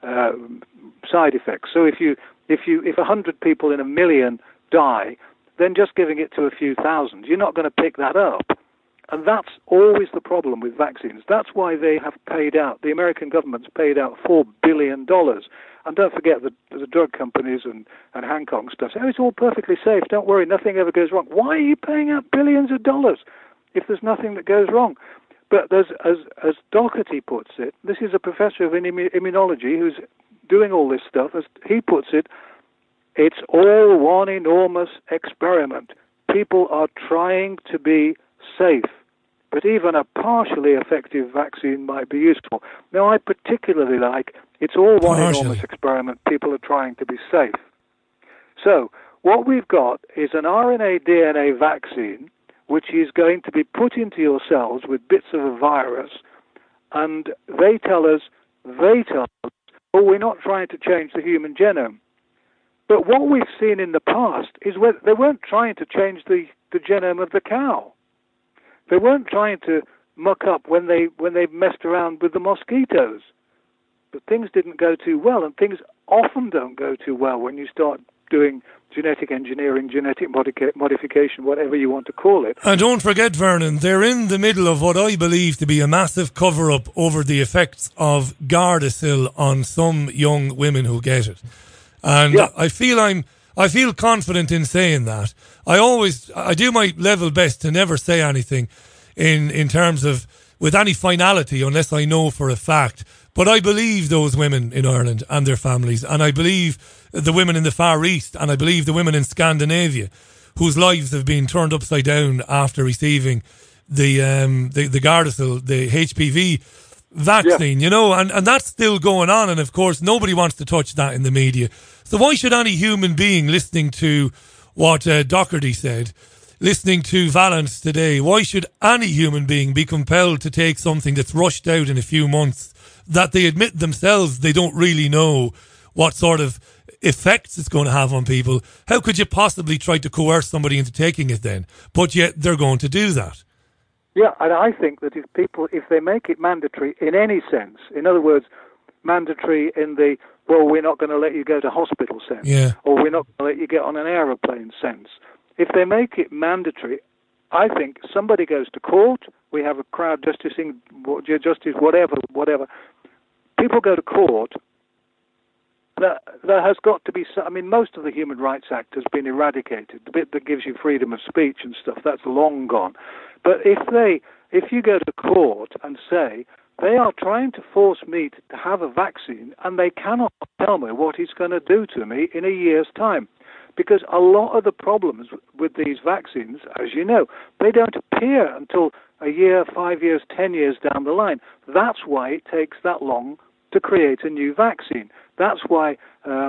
side effects. So if 100 people in a million die, then just giving it to a few thousand, you're not going to pick that up. And that's always the problem with vaccines. That's why they have paid out, the American government's paid out $4 billion. And don't forget the drug companies and Hancock stuff say, it's all perfectly safe, don't worry, nothing ever goes wrong. Why are you paying out billions of dollars if there's nothing that goes wrong? But as Doherty puts it, this is a professor of immunology who's doing all this stuff. As he puts it, it's all one enormous experiment. People are trying to be safe, but even a partially effective vaccine might be useful. Now, I particularly like it's all one enormous experiment. People are trying to be safe. So what we've got is an RNA-DNA vaccine which is going to be put into your cells with bits of a virus, and they tell us, oh, we're not trying to change the human genome. But what we've seen in the past is they weren't trying to change the genome of the cow. They weren't trying to muck up when they messed around with the mosquitoes. But things didn't go too well, and things often don't go too well when you start doing genetic engineering, genetic modification, whatever you want to call it. And don't forget, Vernon, they're in the middle of what I believe to be a massive cover-up over the effects of Gardasil on some young women who get it. And yeah. I feel confident in saying that. I do my level best to never say anything in terms of with any finality unless I know for a fact. But I believe those women in Ireland and their families, and I believe the women in the Far East, and I believe the women in Scandinavia whose lives have been turned upside down after receiving the Gardasil, the HPV vaccine, you know, and that's still going on. And of course, nobody wants to touch that in the media. So why should any human being listening to what Doherty said, listening to Valence today, why should any human being be compelled to take something that's rushed out in a few months that they admit themselves they don't really know what sort of effects it's going to have on people? How could you possibly try to coerce somebody into taking it then? But yet they're going to do that. Yeah, and I think that if they make it mandatory in any sense, in other words, mandatory in the, well, we're not going to let you go to hospital sense, or we're not going to let you get on an aeroplane sense. If they make it mandatory, I think somebody goes to court, we have a crowd justice, whatever. People go to court. There has got to be some, I mean, most of the Human Rights Act has been eradicated. The bit that gives you freedom of speech and stuff, that's long gone. But if you go to court and say, they are trying to force me to have a vaccine and they cannot tell me what it's going to do to me in a year's time. Because a lot of the problems with these vaccines, as you know, they don't appear until a year, 5 years, 10 years down the line. That's why it takes that long to create a new vaccine. That's why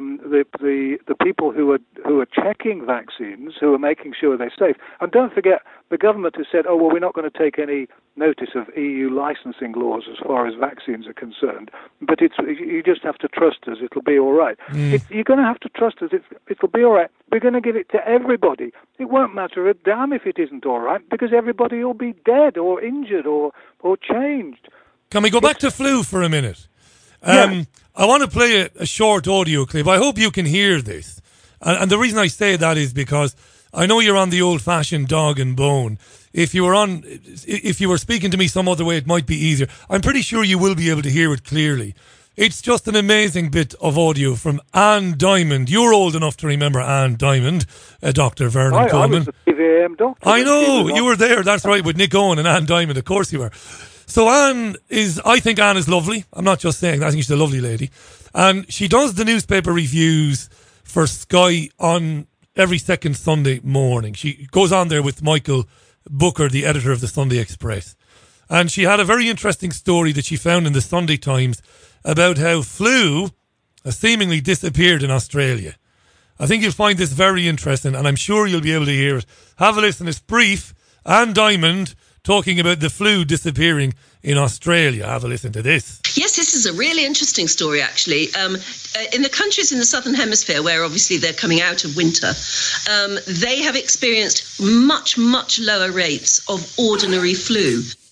the people who are checking vaccines, who are making sure they're safe, and don't forget, the government has said, oh, well, we're not going to take any notice of EU licensing laws as far as vaccines are concerned, but you just have to trust us, it'll be all right. You're going to have to trust us, it'll be all right. We're going to give it to everybody. It won't matter a damn if it isn't all right, because everybody will be dead or injured or changed. Can we go back to flu for a minute? I want to play a short audio clip. I hope you can hear this. And the reason I say that is because I know you're on the old-fashioned dog and bone. If you were speaking to me some other way, it might be easier. I'm pretty sure you will be able to hear it clearly. It's just an amazing bit of audio from Anne Diamond. You're old enough to remember Anne Diamond, Dr. Vernon Coleman. I was the PVAM doctor. I know, you were there. That's right, with Nick Owen and Anne Diamond. Of course you were. So I think Anne is lovely. I'm not just saying that. I think she's a lovely lady. And she does the newspaper reviews for Sky on every second Sunday morning. She goes on there with Michael Booker, the editor of the Sunday Express. And she had a very interesting story that she found in the Sunday Times about how flu has seemingly disappeared in Australia. I think you'll find this very interesting, and I'm sure you'll be able to hear it. Have a listen. It's brief. Anne Diamond talking about the flu disappearing in Australia. Have a listen to this. Yes, this is a really interesting story, actually. In the countries in the Southern Hemisphere, where obviously they're coming out of winter, they have experienced much, much lower rates of ordinary flu.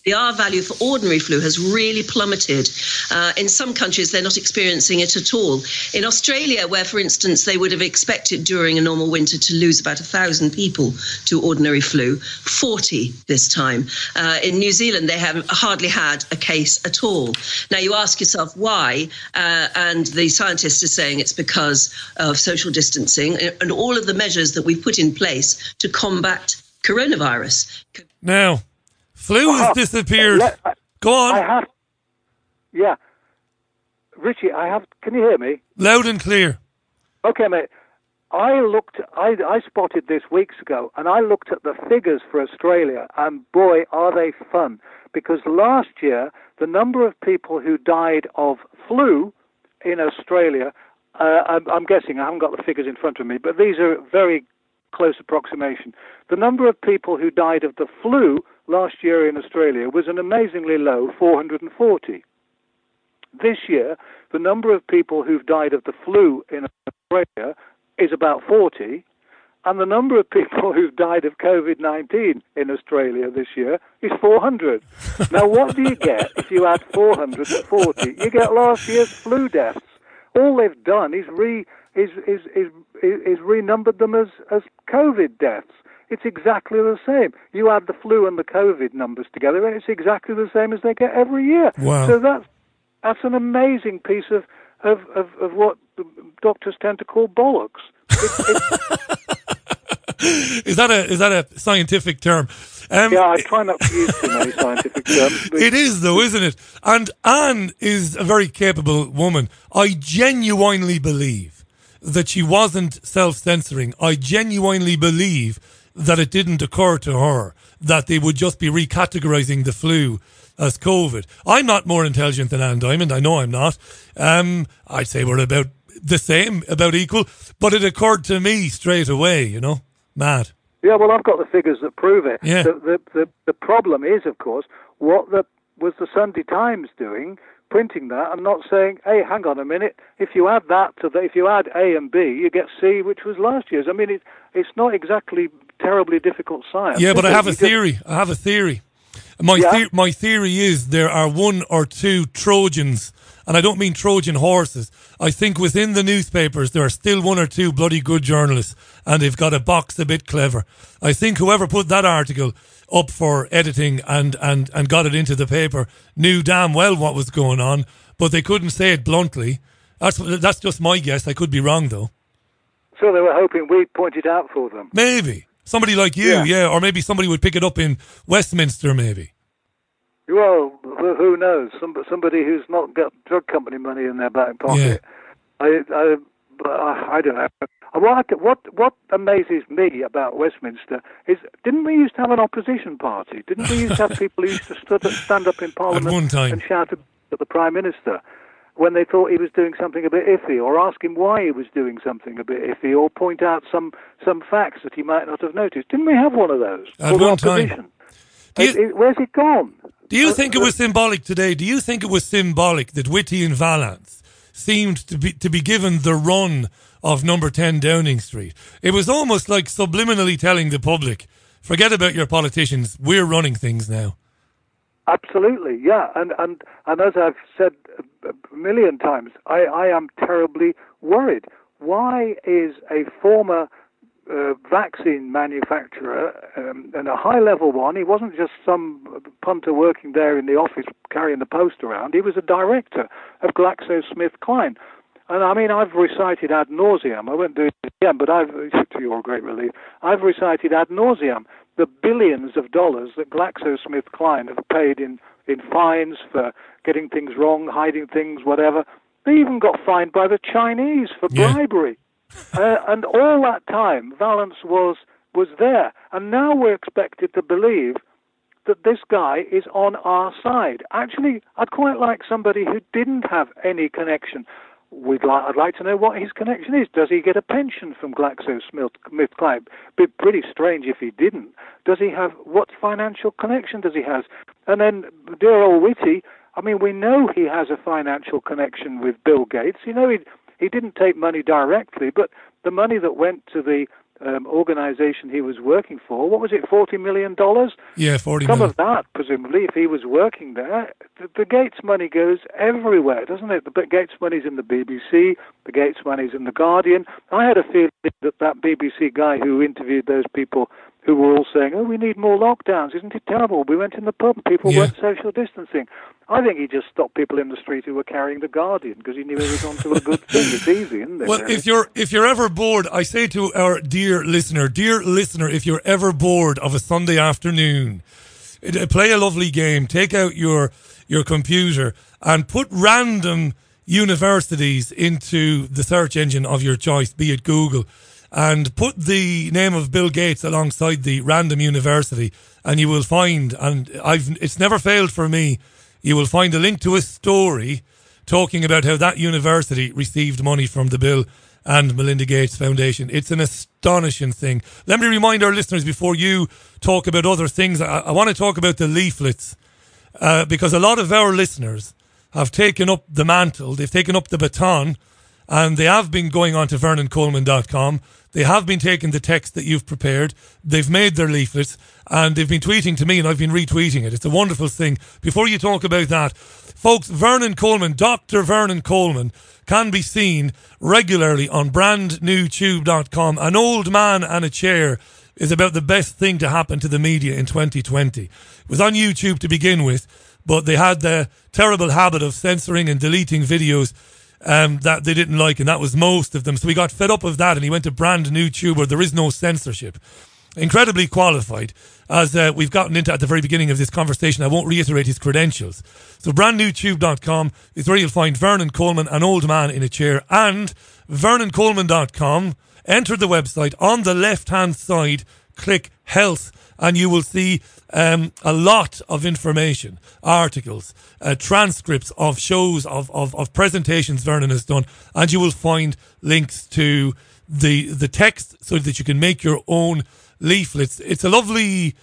The R value for ordinary flu has really plummeted. In some countries, they're not experiencing it at all. In Australia, where, for instance, they would have expected during a normal winter to lose about 1,000 people to ordinary flu, 40 this time. In New Zealand, they have hardly had a case at all. Now, you ask yourself why, and the scientists are saying it's because of social distancing and all of the measures that we've put in place to combat coronavirus. Now, flu has disappeared. Go on. Richie, can you hear me? Loud and clear. Okay, mate. I spotted this weeks ago, and I looked at the figures for Australia, and boy, are they fun. Because last year, the number of people who died of flu in Australia, I'm guessing, I haven't got the figures in front of me, but these are very close approximation. The number of people who died of the flu last year in Australia was an amazingly low 440. This year, the number of people who've died of the flu in Australia is about 40, and the number of people who've died of COVID-19 in Australia this year is 400. Now, what do you get if you add 400 to 40? You get last year's flu deaths. All they've done is renumbered them as COVID deaths. It's exactly the same. You add the flu and the COVID numbers together, and it's exactly the same as they get every year. Wow. So that's an amazing piece of what doctors tend to call bollocks. Is that a scientific term? Yeah, I try not to use too many scientific terms. It is, though, isn't it? And Anne is a very capable woman. I genuinely believe that she wasn't self-censoring. I genuinely believe that it didn't occur to her that they would just be recategorizing the flu as COVID. I'm not more intelligent than Anne Diamond. I know I'm not. I'd say we're about the same, about equal. But it occurred to me straight away, you know. Mad. Yeah, well, I've got the figures that prove it. Yeah. The problem is, of course, what was the Sunday Times doing, printing that and not saying, hey, hang on a minute, if you add that to if you add A and B, you get C, which was last year's. I mean, it's not exactly terribly difficult science. Yeah, but I have a theory. My theory is there are one or two Trojans, and I don't mean Trojan horses. I think within the newspapers there are still one or two bloody good journalists, and they've got a box a bit clever. I think whoever put that article up for editing and got it into the paper knew damn well what was going on, but they couldn't say it bluntly. That's just my guess. I could be wrong, though. So they were hoping we'd point it out for them. Maybe. Somebody like you, yeah. Or maybe somebody would pick it up in Westminster, maybe. Well, who knows? Somebody who's not got drug company money in their back pocket. Yeah. I don't know. What amazes me about Westminster is, didn't we used to have an opposition party? Didn't we used to have people who used to stand up in Parliament at one time and shout at the Prime Minister when they thought he was doing something a bit iffy, or ask him why he was doing something a bit iffy, or point out some facts that he might not have noticed? Didn't we have one of those? At one time. Where's it gone? Do you think it was symbolic today? Do you think it was symbolic that Whitty and Valance seemed to be given the run of number 10 Downing Street? It was almost like subliminally telling the public, forget about your politicians, we're running things now. Absolutely, yeah. And as I've said a million times, I am terribly worried. Why is a former vaccine manufacturer, and a high-level one, he wasn't just some punter working there in the office carrying the post around, he was a director of GlaxoSmithKline. And I mean, I've recited ad nauseum, I won't do it again, but to your great relief, I've recited ad nauseum the billions of dollars that GlaxoSmithKline have paid in fines for getting things wrong, hiding things, whatever. They even got fined by the Chinese for bribery. And all that time, Valance was there. And now we're expected to believe that this guy is on our side. Actually, I'd quite like somebody who didn't have any connection. I'd like to know what his connection is. Does he get a pension from GlaxoSmithKline? It'd be pretty strange if he didn't. Does he have, what financial connection does he have? And then, dear old Whitty, I mean, we know he has a financial connection with Bill Gates. You know, he didn't take money directly, but the money that went to the organisation he was working for. What was it, $40 million? Yeah, 40 Some million. of that, presumably, if he was working there, the Gates money goes everywhere, doesn't it? The Gates money's in the BBC, the Gates money's in the Guardian. I had a feeling that BBC guy who interviewed those people who were all saying, oh, we need more lockdowns, isn't it terrible? We went in the pub and people weren't social distancing. I think he just stopped people in the street who were carrying the Guardian because he knew he was onto a good thing. It's easy, isn't it? Well, really? if you're ever bored, I say to our dear listener, if you're ever bored of a Sunday afternoon, play a lovely game, take out your computer and put random universities into the search engine of your choice, be it Google, and put the name of Bill Gates alongside the random university, and you will find, and it's never failed for me, you will find a link to a story talking about how that university received money from the Bill and Melinda Gates Foundation. It's an astonishing thing. Let me remind our listeners before you talk about other things, I want to talk about the leaflets, because a lot of our listeners have taken up the mantle, they've taken up the baton, and they have been going on to vernoncoleman.com. They have been taking the text that you've prepared. They've made their leaflets and they've been tweeting to me and I've been retweeting it. It's a wonderful thing. Before you talk about that, folks, Vernon Coleman, Dr. Vernon Coleman, can be seen regularly on brandnewtube.com. An Old Man and a Chair is about the best thing to happen to the media in 2020. It was on YouTube to begin with, but they had the terrible habit of censoring and deleting videos that they didn't like, and that was most of them. So he got fed up of that and he went to Brand New Tube where there is no censorship. Incredibly qualified, as we've gotten into at the very beginning of this conversation. I won't reiterate his credentials. So brandnewtube.com is where you'll find Vernon Coleman, An Old Man in a Chair, and vernoncoleman.com. Enter the website. On the left-hand side, click Health, and you will see a lot of information, articles, transcripts of shows, of presentations Vernon has done, and you will find links to the text so that you can make your own leaflets. It's a lovely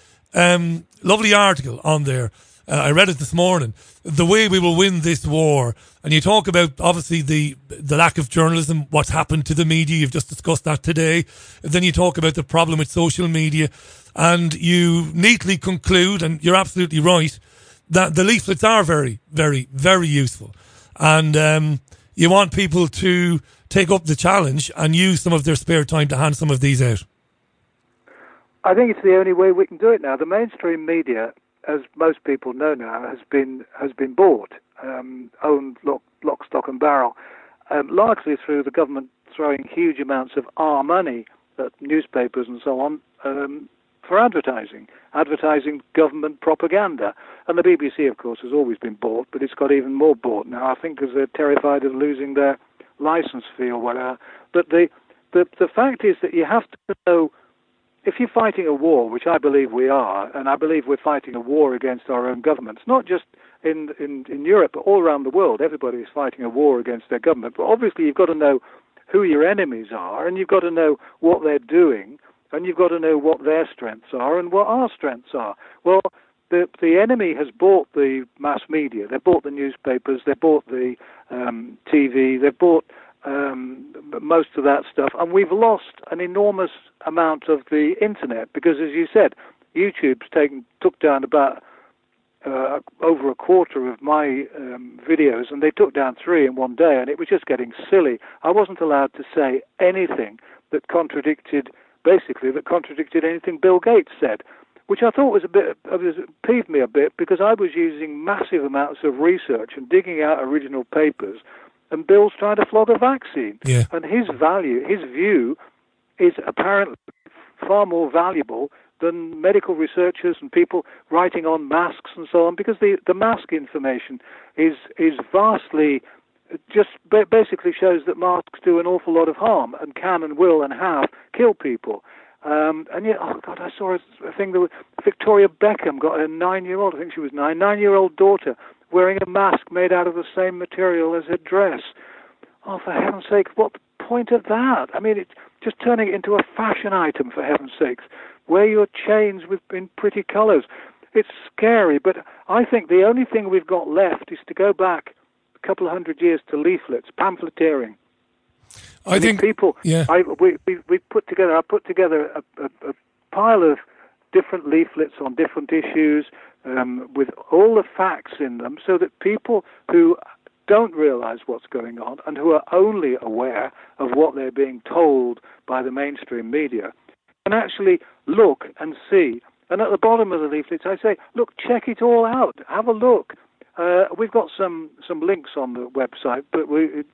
article on there. I read it this morning. The way we will win this war. And you talk about, obviously, the lack of journalism, what's happened to the media. You've just discussed that today. And then you talk about the problem with social media. And you neatly conclude, and you're absolutely right, that the leaflets are very, very, very useful. And you want people to take up the challenge and use some of their spare time to hand some of these out. I think it's the only way we can do it now. The mainstream media, as most people know now, has been bought, owned lock, stock and barrel, largely through the government throwing huge amounts of our money at newspapers and so on for advertising government propaganda. And the BBC, of course, has always been bought, but it's got even more bought now, I think, because they're terrified of losing their license fee or whatever. But the fact is that you have to know, if you're fighting a war, which I believe we are, and I believe we're fighting a war against our own governments, not just in Europe, but all around the world, everybody is fighting a war against their government. But obviously you've got to know who your enemies are, and you've got to know what they're doing, and you've got to know what their strengths are and what our strengths are. Well, the enemy has bought the mass media. They've bought the newspapers, they've bought the TV, they've bought most of that stuff, and we've lost an enormous amount of the internet because, as you said, YouTube's took down about over a quarter of my videos, and they took down 3 in one day, and it was just getting silly. I wasn't allowed to say anything that contradicted anything Bill Gates said, which I thought was peeved me a bit, because I was using massive amounts of research and digging out original papers, and Bill's trying to flog a vaccine. Yeah. And his view is apparently far more valuable than medical researchers and people writing on masks and so on, because the mask information is vastly, just basically shows that masks do an awful lot of harm and can and will and have killed people. And yet, oh God, I saw a thing that Victoria Beckham got a 9-year-old, I think she was 9-year-old daughter wearing a mask made out of the same material as her dress. Oh, for heaven's sake, what's the point of that? I mean, it's just turning it into a fashion item, for heaven's sakes. Wear your chains in pretty colours. It's scary, but I think the only thing we've got left is to go back a couple of hundred years to leaflets, pamphleteering. I think people. Yeah. I put together a pile of different leaflets on different issues with all the facts in them, so that people who don't realise what's going on and who are only aware of what they're being told by the mainstream media can actually look and see. And at the bottom of the leaflets, I say, look, check it all out. Have a look. We've got some links on the website, but we're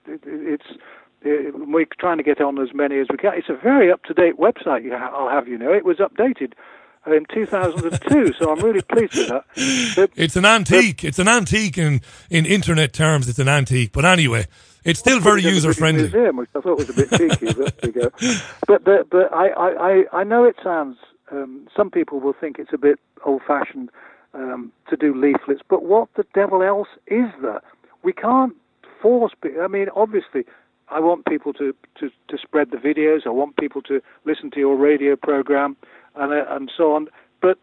trying to get on as many as we can. It's a very up-to-date website, I'll have you know. It was updated in 2002, so I'm really pleased with that. It's an antique. It's an antique in internet terms. It's an antique. But anyway, it's still very user-friendly. Museum, which I thought was a bit cheeky, but there you go. But I know it sounds... some people will think it's a bit old-fashioned to do leaflets, but what the devil else is there? We can't force people. I mean, obviously, I want people to spread the videos. I want people to listen to your radio program and so on. But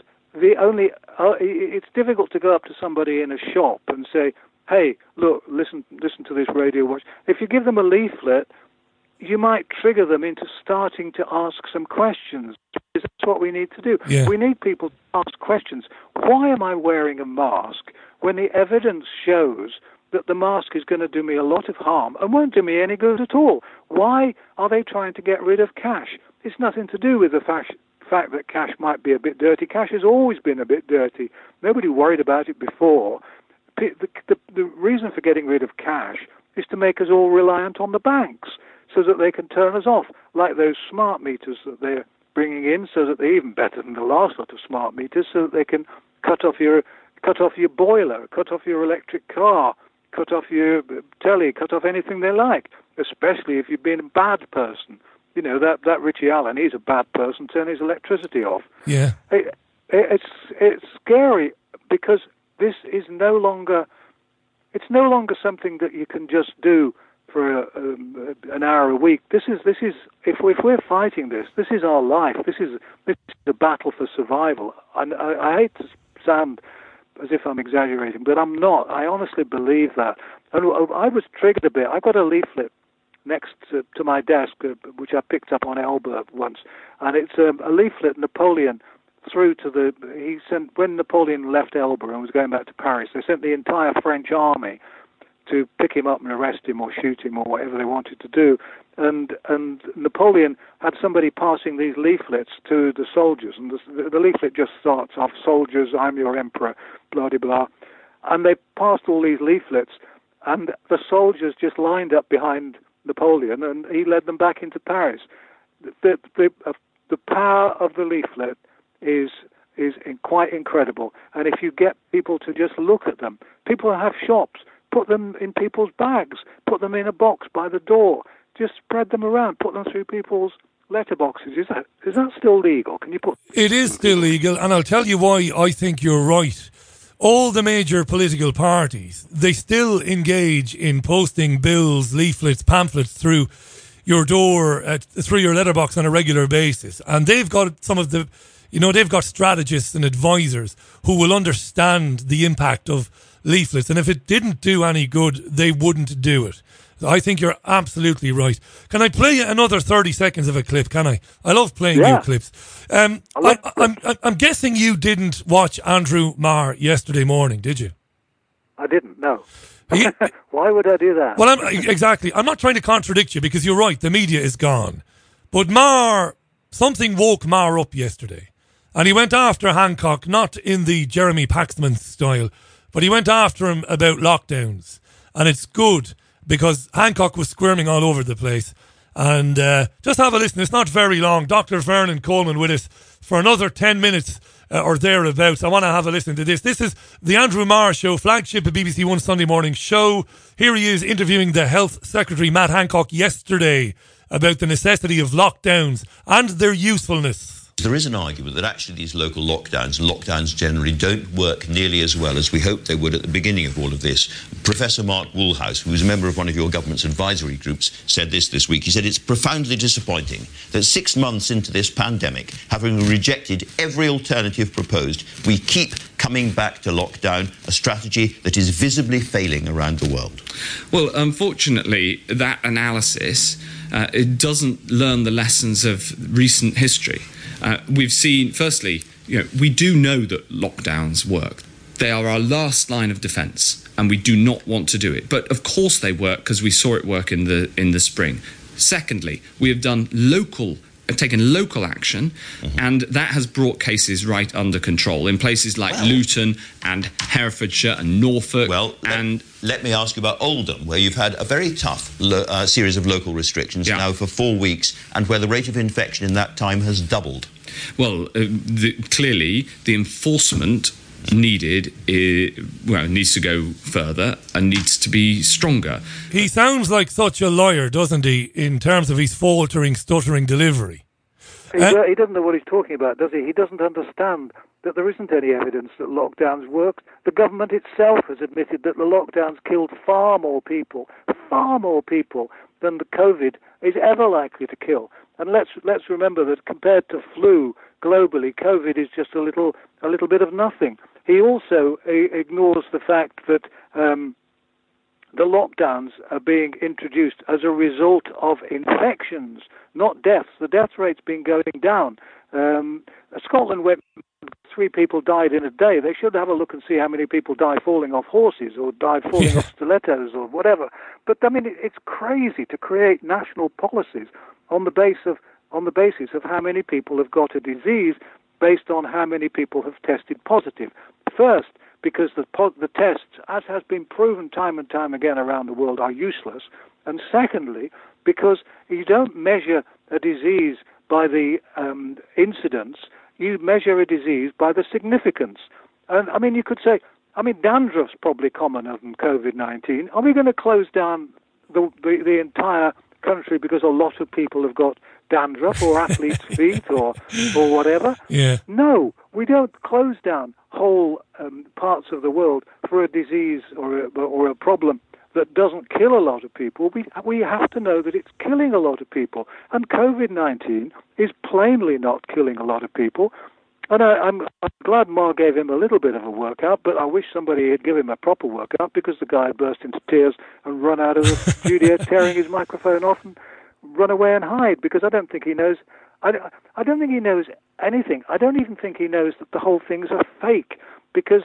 it's difficult to go up to somebody in a shop and say, "Hey, look, listen to this radio watch." If you give them a leaflet, you might trigger them into starting to ask some questions. That's what we need to do. Yeah. We need people to ask questions. Why am I wearing a mask when the evidence shows that the mask is going to do me a lot of harm and won't do me any good at all? Why are they trying to get rid of cash? It's nothing to do with the fact that cash might be a bit dirty. Cash has always been a bit dirty. Nobody worried about it before. The reason for getting rid of cash is to make us all reliant on the banks, so that they can turn us off, like those smart meters that they're bringing in, so that they're even better than the last lot of smart meters, so that they can cut off your boiler, cut off your electric car, cut off your telly, cut off anything they like, especially if you've been a bad person. You know, that Richie Allen, he's a bad person, turn his electricity off. Yeah. It's scary, because this is no longer something that you can just do for an hour a week. This is if we're fighting this is our life. This is a battle for survival. And I hate to sound as if I'm exaggerating, but I'm not. I honestly believe that. And I was triggered a bit. I got a leaflet next to my desk, which I picked up on Elba once, and it's a leaflet Napoleon threw to he sent, when Napoleon left Elba and was going back to Paris, they sent the entire French army to pick him up and arrest him or shoot him or whatever they wanted to do. And Napoleon had somebody passing these leaflets to the soldiers, and the leaflet just starts off, "Soldiers, I'm your emperor," blah, blah, blah. And they passed all these leaflets, and the soldiers just lined up behind Napoleon, and he led them back into Paris. The power of the leaflet is quite incredible. And if you get people to just look at them, people who have shops, put them in people's bags, put them in a box by the door, just spread them around, put them through people's letterboxes. Is that still legal? Can you put? It is still legal, and I'll tell you why I think you're right. All the major political parties, they still engage in posting bills, leaflets, pamphlets through your door, through your letterbox on a regular basis. And they've got they've got strategists and advisors who will understand the impact of leaflets. And if it didn't do any good, they wouldn't do it. I think you're absolutely right. Can I play another 30 seconds of a clip, can I? I love playing new clips. I'm guessing you didn't watch Andrew Marr yesterday morning, did you? I didn't, no. Why would I do that? Well, I'm not trying to contradict you, because you're right, the media is gone. But Marr, something woke Marr up yesterday. And he went after Hancock, not in the Jeremy Paxman style, but he went after him about lockdowns. And it's good, because Hancock was squirming all over the place. And just have a listen. It's not very long. Dr. Vernon Coleman with us for another 10 minutes or thereabouts. I want to have a listen to this. This is the Andrew Marr Show, flagship of BBC One Sunday morning show. Here he is interviewing the Health Secretary, Matt Hancock, yesterday about the necessity of lockdowns and their usefulness. There is an argument that actually these local lockdowns generally don't work nearly as well as we hoped they would at the beginning of all of this. Professor Mark Woolhouse, who was a member of one of your government's advisory groups, said this week. He said it's profoundly disappointing that 6 months into this pandemic, having rejected every alternative proposed, we keep coming back to lockdown, a strategy that is visibly failing around the world? Well, unfortunately, that analysis it doesn't learn the lessons of recent history. We've seen, firstly, we do know that lockdowns work. They are our last line of defence, and we do not want to do it. But of course they work, because we saw it work in the spring. Secondly, we have taken local action, and that has brought cases right under control in places like Luton and Herefordshire and Norfolk. Let me ask you about Oldham, where you've had a very tough series of local restrictions now for 4 weeks, and where the rate of infection in that time has doubled. Well, clearly the enforcement needed needs to go further and needs to be stronger. He sounds like such a lawyer, doesn't he, in terms of his faltering, stuttering delivery? He doesn't know what he's talking about, does he? He doesn't understand that there isn't any evidence that lockdowns work. The government itself has admitted that the lockdowns killed far more people than the COVID is ever likely to kill. And let's remember that compared to flu globally, COVID is just a little bit of nothing. He also ignores the fact that the lockdowns are being introduced as a result of infections, not deaths. The death rate's been going down. Scotland went 3 people died in a day. They should have a look and see how many people died falling off horses or died falling off stilettos or whatever. But I mean, it's crazy to create national policies on the basis of how many people have got a disease based on how many people have tested positive. First, because the tests, as has been proven time and time again around the world, are useless. And secondly, because you don't measure a disease by the incidence, you measure a disease by the significance. And I mean, you could say, dandruff's probably commoner than COVID-19. Are we going to close down the entire country because a lot of people have got dandruff or athlete's feet or whatever? Yeah. No, we don't close down whole parts of the world for a disease or a problem that doesn't kill a lot of people. We have to know that it's killing a lot of people. And COVID-19 is plainly not killing a lot of people. And I'm glad Ma gave him a little bit of a workout, but I wish somebody had given him a proper workout, because the guy burst into tears and run out of the studio, tearing his microphone off and run away and hide, because I don't think he knows. I don't think he knows anything. I don't even think he knows that the whole thing's a fake, because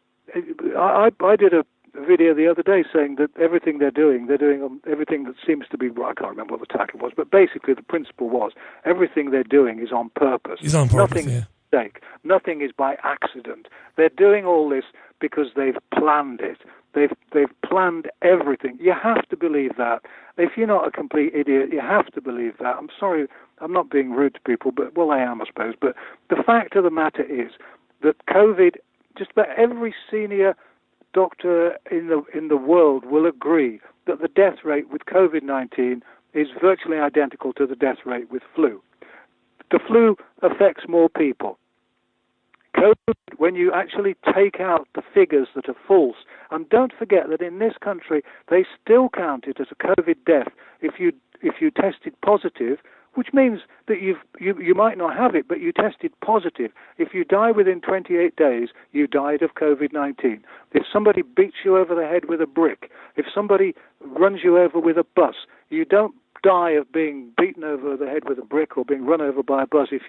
I did a video the other day saying that everything they're doing everything that seems to be, I can't remember what the title was, but basically the principle was everything they're doing is on purpose. It's on purpose, Nothing Nothing is by accident. They're doing all this because they've planned it. They've planned everything. You have to believe that. If you're not a complete idiot, you have to believe that. I'm sorry, I'm not being rude to people, but, well, I am, I suppose. But the fact of the matter is that COVID, just about every senior doctor in the world will agree that the death rate with COVID-19 is virtually identical to the death rate with flu. The flu affects more people. COVID, when you actually take out the figures that are false, and don't forget that in this country they still count it as a COVID death if you tested positive, which means that you might not have it, but you tested positive. If you die within 28 days, you died of COVID-19. If somebody beats you over the head with a brick, if somebody runs you over with a bus, you don't die of being beaten over the head with a brick or being run over by a bus if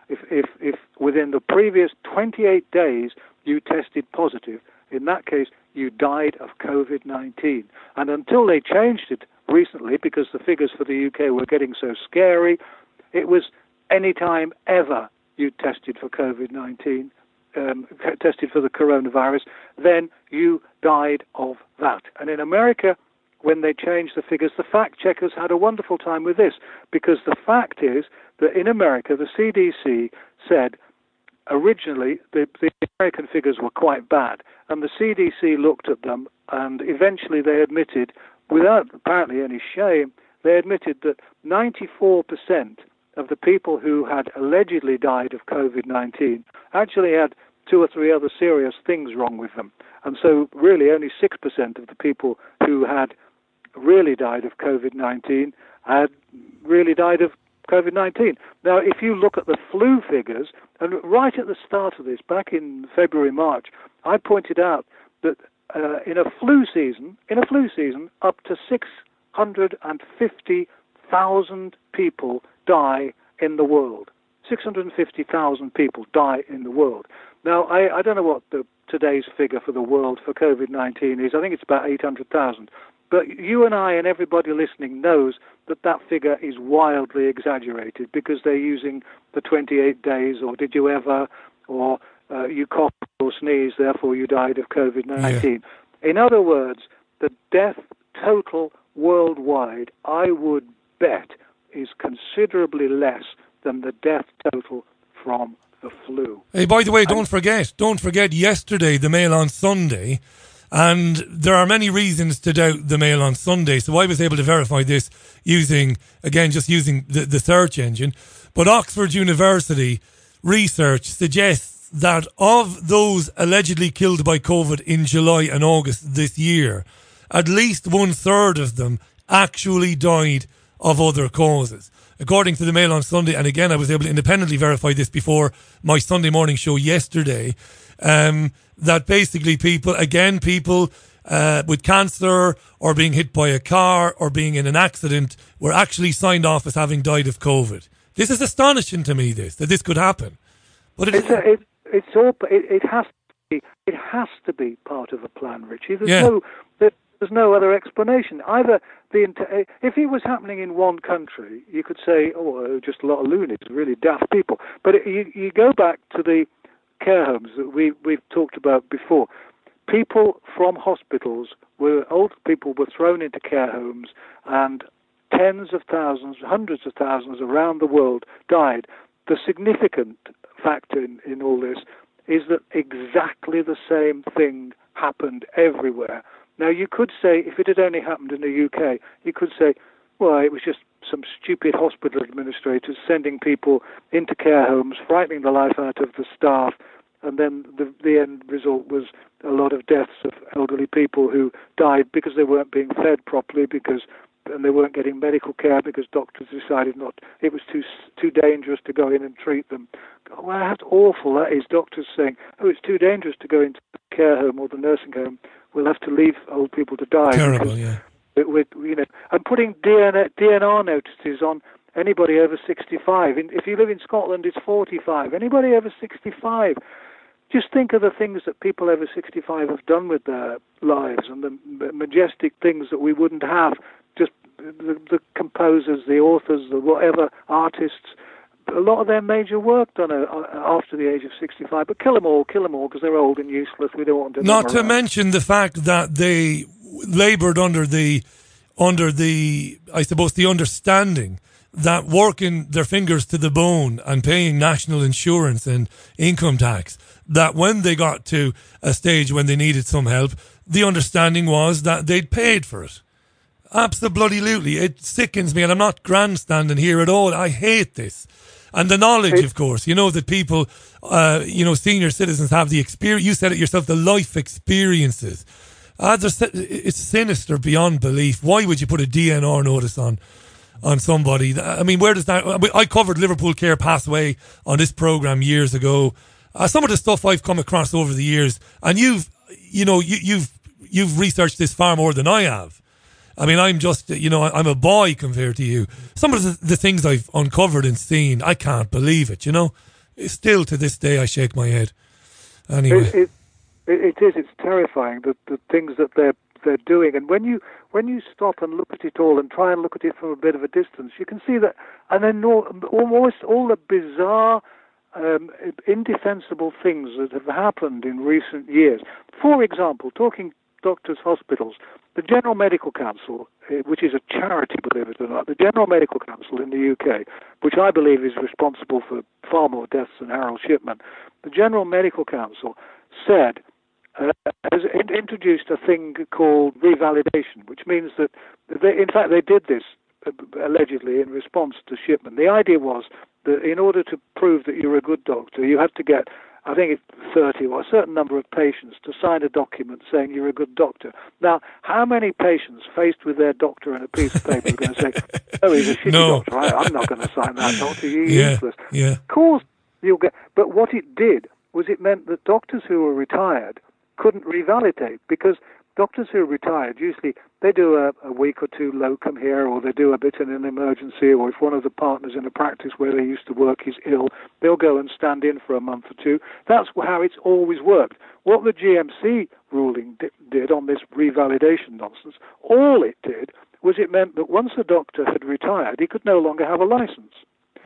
within the previous 28 days you tested positive. In that case, you died of COVID-19. And until they changed it recently, because the figures for the UK were getting so scary, it was any time ever you tested for COVID-19, tested for the coronavirus, then you died of that. And in America, when they changed the figures, the fact checkers had a wonderful time with this, because the fact is that in America, the CDC said originally the American figures were quite bad, and the CDC looked at them, and eventually they admitted, without apparently any shame, they admitted that 94% of the people who had allegedly died of COVID-19 actually had 2 or 3 other serious things wrong with them. And so really only 6% of the people who had really died of COVID-19 had really died of COVID-19. Now, if you look at the flu figures, and right at the start of this, back in February, March, I pointed out that in a flu season, up to 650,000 people die in the world. 650,000 people die in the world. Now, I don't know what today's figure for the world for COVID-19 is. I think it's about 800,000. But you and I and everybody listening knows that figure is wildly exaggerated because they're using the 28 days, or did you ever, or you coughed or sneezed, therefore you died of COVID-19. Yeah. In other words, the death total worldwide, I would bet, is considerably less than the death total from the flu. Hey, by the way, don't forget yesterday, the Mail on Sunday, and there are many reasons to doubt the Mail on Sunday, so I was able to verify this using the search engine. But Oxford University research suggests that of those allegedly killed by COVID in July and August this year, at least 1/3 of them actually died of other causes. According to the Mail on Sunday, and again I was able to independently verify this before my Sunday morning show yesterday, that basically people with cancer or being hit by a car or being in an accident were actually signed off as having died of COVID. This is astonishing to me, that this could happen. But it has to be part of a plan, Richie. There's no other explanation. Either if it was happening in one country, you could say, oh, just a lot of lunatics, really daft people. But you go back to the care homes that we've talked about before. People from hospitals, old people were thrown into care homes, and tens of thousands, hundreds of thousands around the world died. The significant factor in all this is that exactly the same thing happened everywhere. Now, you could say, if it had only happened in the UK, you could say, well, it was just some stupid hospital administrators sending people into care homes, frightening the life out of the staff, and then the end result was a lot of deaths of elderly people who died because they weren't being fed properly, and they weren't getting medical care because doctors decided it was too dangerous to go in and treat them. Well, how awful that is, doctors saying, oh, it's too dangerous to go into the care home or the nursing home, we'll have to leave old people to die. Terrible, yeah. And putting DNR notices on anybody over 65. If you live in Scotland, it's 45. Anybody over 65. Just think of the things that people over 65 have done with their lives and the majestic things that we wouldn't have. Just the composers, the authors, the whatever, artists, a lot of their major work done after the age of 65. But kill them all, because they're old and useless. We don't want to. Not to mention the fact that they laboured under the, I suppose, the understanding that working their fingers to the bone and paying national insurance and income tax, that when they got to a stage when they needed some help, the understanding was that they'd paid for it. Absolutely. It sickens me, and I'm not grandstanding here at all. I hate this. And the knowledge, of course, that people, senior citizens have the experience. You said it yourself, the life experiences. It's sinister beyond belief. Why would you put a DNR notice on somebody? I mean, where does that... I covered Liverpool Care pass away on this programme years ago. Some of the stuff I've come across over the years, and you've researched this far more than I have. I mean, I'm just, I'm a boy compared to you. Some of the things I've uncovered and seen, I can't believe it, Still to this day, I shake my head. Anyway. It's terrifying, the things that they're doing. And when you stop and look at it all and try and look at it from a bit of a distance, you can see that, and then almost all the bizarre, indefensible things that have happened in recent years. For example, talking doctors' hospitals, the General Medical Council, which is a charity, believe it or not, the General Medical Council in the UK, which I believe is responsible for far more deaths than Harold Shipman, the General Medical Council said, has introduced a thing called revalidation, which means that, they did this allegedly in response to Shipman. The idea was that in order to prove that you're a good doctor, you had to get I think it's 30 or a certain number of patients to sign a document saying you're a good doctor. Now, how many patients faced with their doctor and a piece of paper are going to say, oh, he's a shitty doctor, I'm not going to sign that, doctor, you're useless. Yeah. Of course you'll get, but what it did was it meant that doctors who were retired couldn't revalidate, because doctors who are retired, usually they do a week or two locum here, or they do a bit in an emergency, or if one of the partners in a practice where they used to work is ill, they'll go and stand in for a month or two. That's how it's always worked. What the GMC ruling did on this revalidation nonsense, all it did was it meant that once a doctor had retired, he could no longer have a license.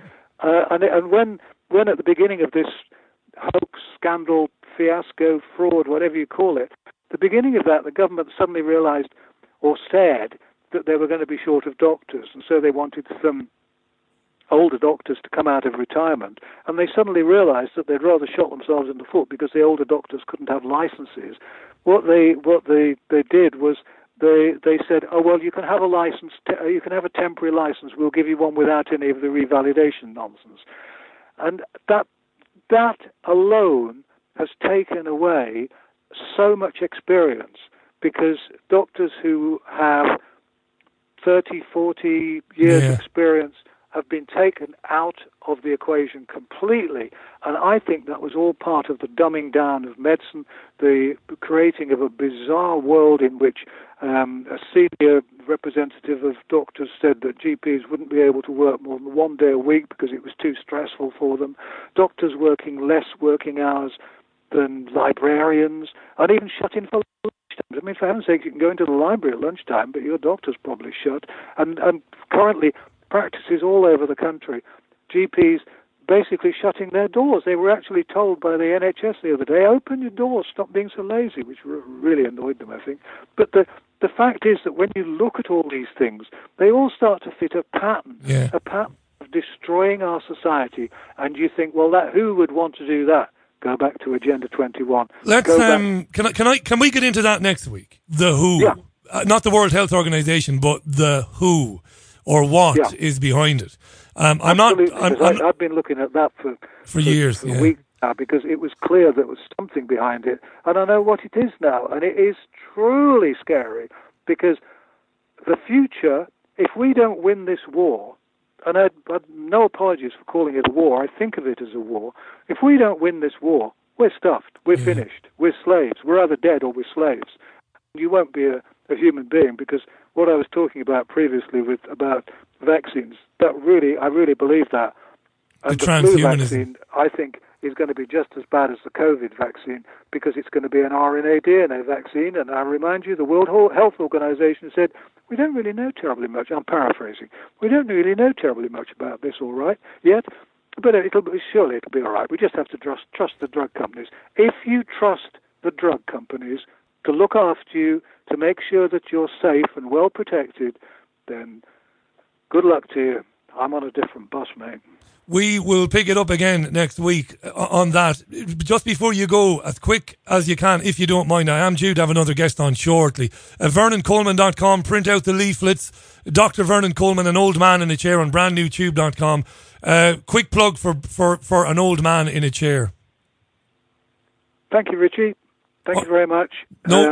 And when at the beginning of this hoax, scandal, fiasco, fraud, whatever you call it, the beginning of that, the government suddenly realized or said that they were going to be short of doctors, and so they wanted some older doctors to come out of retirement, and they suddenly realized that they'd rather shot themselves in the foot because the older doctors couldn't have licenses. What they did was they said, oh, well, you can have a license, you can have a temporary license, we'll give you one without any of the revalidation nonsense. And that alone has taken away so much experience, because doctors who have 30, 40 years experience have been taken out of the equation completely. And I think that was all part of the dumbing down of medicine, the creating of a bizarre world in which a senior representative of doctors said that GPs wouldn't be able to work more than 1 day a week because it was too stressful for them. Doctors working less working hours than librarians, and even shut in for lunchtime. I mean, for heaven's sake, you can go into the library at lunchtime, but your doctor's probably shut. And currently, practices all over the country, GPs basically shutting their doors. They were actually told by the NHS the other day, open your doors, stop being so lazy, which really annoyed them, I think. But the fact is that when you look at all these things, they all start to fit a pattern of destroying our society, and you think, well, who would want to do that? Go back to Agenda 21. Let's can we get into that next week? The WHO, not the World Health Organization, but the WHO, or what is behind it. I've been looking at that for years, for weeks now, because it was clear there was something behind it, and I know what it is now, and it is truly scary, because the future, if we don't win this war, and I'd no apologies for calling it a war, I think of it as a war. If we don't win this war, we're stuffed, we're finished, we're slaves, we're either dead or we're slaves. You won't be a human being, because what I was talking about previously about vaccines, I really believe that. And the flu vaccine, I think, is going to be just as bad as the COVID vaccine, because it's going to be an RNA DNA vaccine. And I remind you, the World Health Organization said, we don't really know terribly much. I'm paraphrasing. We don't really know terribly much about this, all right, yet. But surely it'll be all right. We just have to trust the drug companies. If you trust the drug companies to look after you, to make sure that you're safe and well protected, then good luck to you. I'm on a different bus, mate. We will pick it up again next week on that. Just before you go, as quick as you can, if you don't mind, I am due to have another guest on shortly. VernonColeman.com, print out the leaflets. Dr. Vernon Coleman, an old man in a chair, on brandnewtube.com. Quick plug for an old man in a chair. Thank you, Richie. Thank you very much. No.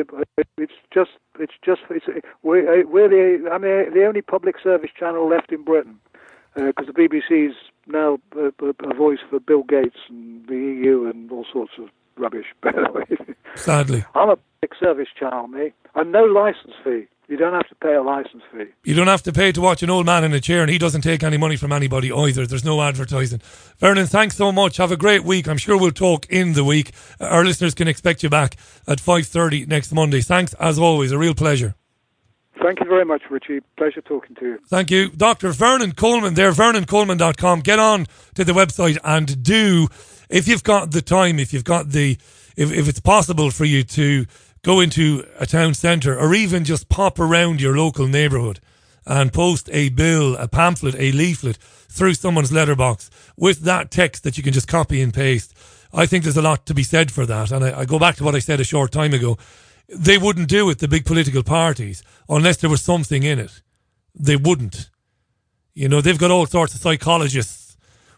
We're the only public service channel left in Britain. Because the BBC's now a voice for Bill Gates and the EU and all sorts of rubbish, by the way. Sadly. I'm a public service channel, mate. And no license fee. You don't have to pay a license fee. You don't have to pay to watch an old man in a chair, and he doesn't take any money from anybody either. There's no advertising. Vernon, thanks so much. Have a great week. I'm sure we'll talk in the week. Our listeners can expect you back at 5:30 next Monday. Thanks, as always. A real pleasure. Thank you very much, Richie. Pleasure talking to you. Thank you. Dr. Vernon Coleman there, VernonColeman.com. Get on to the website and do, if you've got the time, if it's possible for you to go into a town centre, or even just pop around your local neighbourhood and post a bill, a pamphlet, a leaflet through someone's letterbox with that text that you can just copy and paste. I think there's a lot to be said for that. And I go back to what I said a short time ago. They wouldn't do it, the big political parties, unless there was something in it. They wouldn't. You know, they've got all sorts of psychologists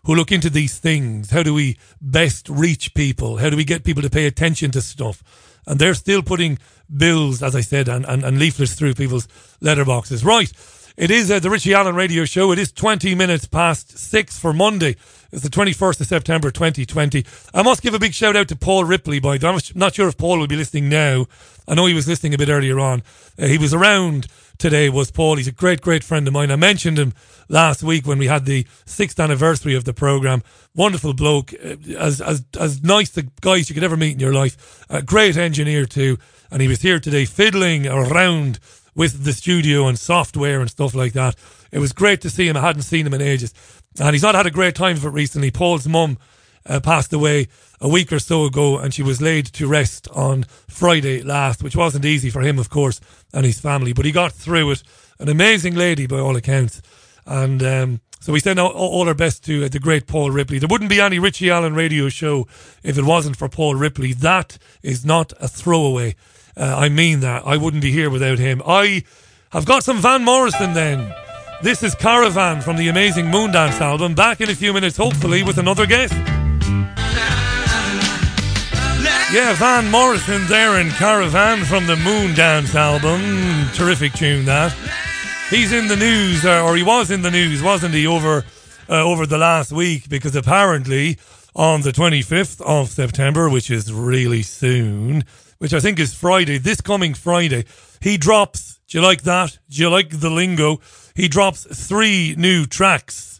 who look into these things. How do we best reach people? How do we get people to pay attention to stuff? And they're still putting bills, as I said, and leaflets through people's letterboxes. Right. It is the Richie Allen Radio Show. It is 20 minutes past 6 for Monday. It's the 21st of September 2020. I must give a big shout out to Paul Ripley, by the way. I'm not sure if Paul will be listening now. I know he was listening a bit earlier on. He was around today, was Paul. He's a great, great friend of mine. I mentioned him last week when we had the 6th anniversary of the programme. Wonderful bloke. As nice the guys you could ever meet in your life. A great engineer too. And he was here today fiddling around with the studio and software and stuff like that. It was great to see him. I hadn't seen him in ages. And he's not had a great time of it recently. Paul's mum passed away a week or so ago, and she was laid to rest on Friday last, which wasn't easy for him, of course, and his family. But he got through it. An amazing lady, by all accounts. And so we send all our best to the great Paul Ripley. There wouldn't be any Richie Allen Radio Show if it wasn't for Paul Ripley. That is not a throwaway. I mean that. I wouldn't be here without him. I have got some Van Morrison then. This is Caravan from the amazing Moondance album. Back in a few minutes, hopefully, with another guest. Yeah, Van Morrison there in Caravan from the Moondance album. Terrific tune, that. He's in the news, or he was in the news, wasn't he, over the last week, because apparently on the 25th of September, which is really soon, which I think is Friday, this coming Friday, he drops, do you like that? Do you like the lingo? He drops 3 new tracks.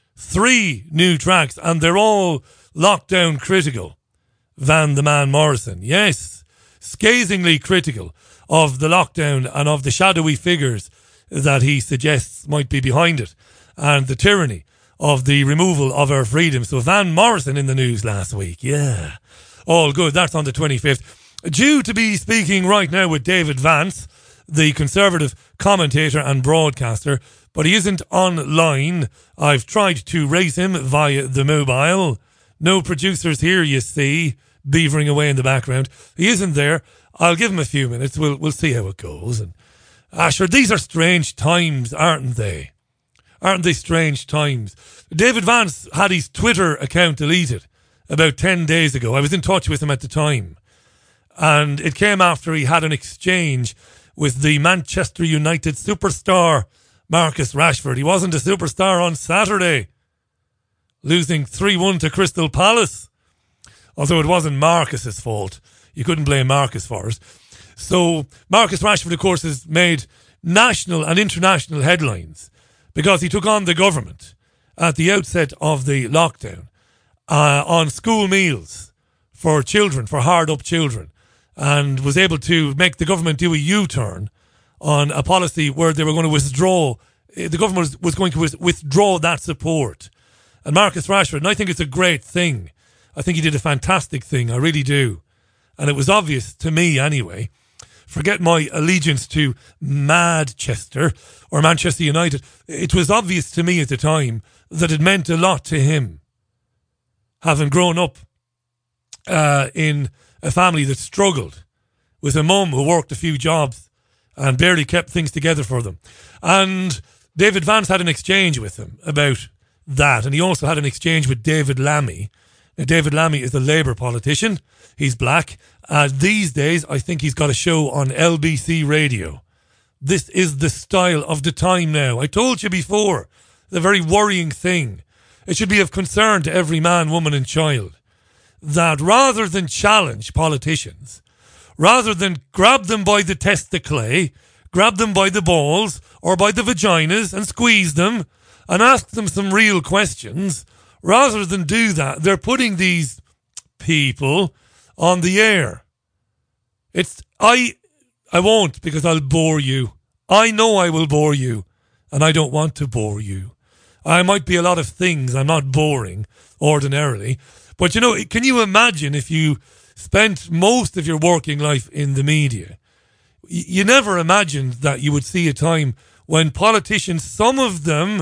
3 new tracks, and they're all lockdown critical. Van the Man Morrison, yes, scathingly critical of the lockdown and of the shadowy figures that he suggests might be behind it, and the tyranny of the removal of our freedom. So Van Morrison in the news last week, yeah. All good, that's on the 25th. Due to be speaking right now with David Vance, the Conservative commentator and broadcaster, but he isn't online. I've tried to raise him via the mobile. No producers here, you see, beavering away in the background. He isn't there. I'll give him a few minutes. We'll see how it goes. And sure, these are strange times, aren't they? Aren't they strange times? David Vance had his Twitter account deleted about 10 days ago. I was in touch with him at the time. And it came after he had an exchange with the Manchester United superstar, Marcus Rashford. He wasn't a superstar on Saturday, losing 3-1 to Crystal Palace. Although it wasn't Marcus's fault. You couldn't blame Marcus for it. So Marcus Rashford, of course, has made national and international headlines because he took on the government at the outset of the lockdown on school meals for children, for hard-up children, and was able to make the government do a U-turn on a policy where they were going to withdraw, the government was going to withdraw that support. And Marcus Rashford, and I think it's a great thing. I think he did a fantastic thing, I really do. And it was obvious to me anyway. Forget my allegiance to Madchester or Manchester United. It was obvious to me at the time that it meant a lot to him. Having grown up in a family that struggled with a mum who worked a few jobs and barely kept things together for them. And David Vance had an exchange with him about that. And he also had an exchange with David Lammy. Now, David Lammy is a Labour politician. He's black. These days, I think he's got a show on LBC Radio. This is the style of the time now. I told you before, the very worrying thing. It should be of concern to every man, woman and child that rather than challenge politicians, rather than grab them by the testiculae, grab them by the balls or by the vaginas and squeeze them and ask them some real questions, rather than do that, they're putting these people on the air. I won't, because I'll bore you. I know I will bore you, and I don't want to bore you. I might be a lot of things. I'm not boring ordinarily. But, you know, can you imagine if you spent most of your working life in the media? You never imagined that you would see a time when politicians, some of them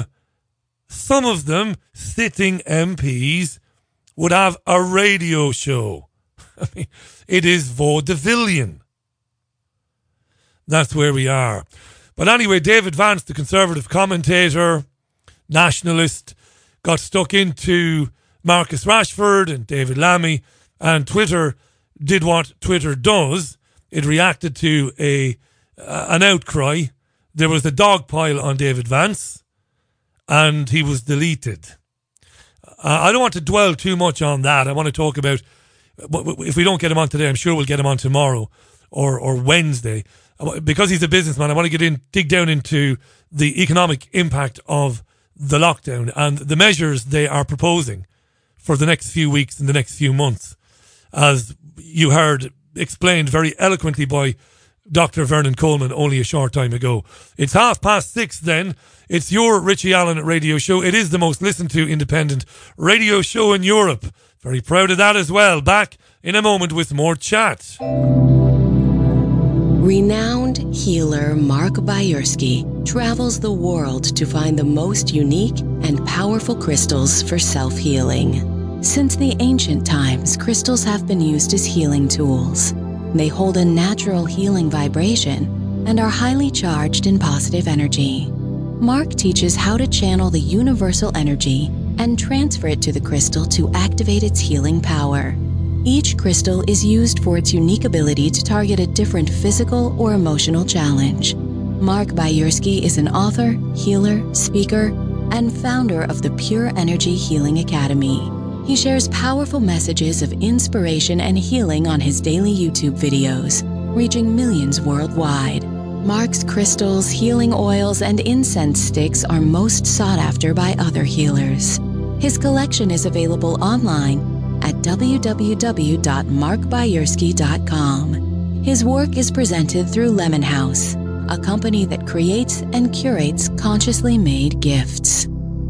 sitting MPs, would have a radio show. I mean, it is vaudevillian. That's where we are. But anyway, David Vance, the Conservative commentator, nationalist, got stuck into Marcus Rashford and David Lammy, and Twitter did what Twitter does. It reacted to an outcry. There was a dog pile on David Vance, and he was deleted. I don't want to dwell too much on that. I want to talk about, if we don't get him on today, I'm sure we'll get him on tomorrow or Wednesday. Because he's a businessman, I want to dig down into the economic impact of the lockdown and the measures they are proposing for the next few weeks and the next few months, as you heard explained very eloquently by Dr. Vernon Coleman only a short time ago. It's 6:30 then. It's your Richie Allen radio show. It is the most listened to independent radio show in Europe. Very proud of that as well. Back in a moment with more chat. Renowned healer Mark Bayersky travels the world to find the most unique and powerful crystals for self-healing. Since the ancient times, crystals have been used as healing tools. They hold a natural healing vibration and are highly charged in positive energy. Mark teaches how to channel the universal energy and transfer it to the crystal to activate its healing power. Each crystal is used for its unique ability to target a different physical or emotional challenge. Mark Bayersky is an author, healer, speaker, and founder of the Pure Energy Healing Academy. He shares powerful messages of inspiration and healing on his daily YouTube videos, reaching millions worldwide. Mark's crystals, healing oils, and incense sticks are most sought after by other healers. His collection is available online at www.markbayersky.com. His work is presented through Lemon House, a company that creates and curates consciously made gifts.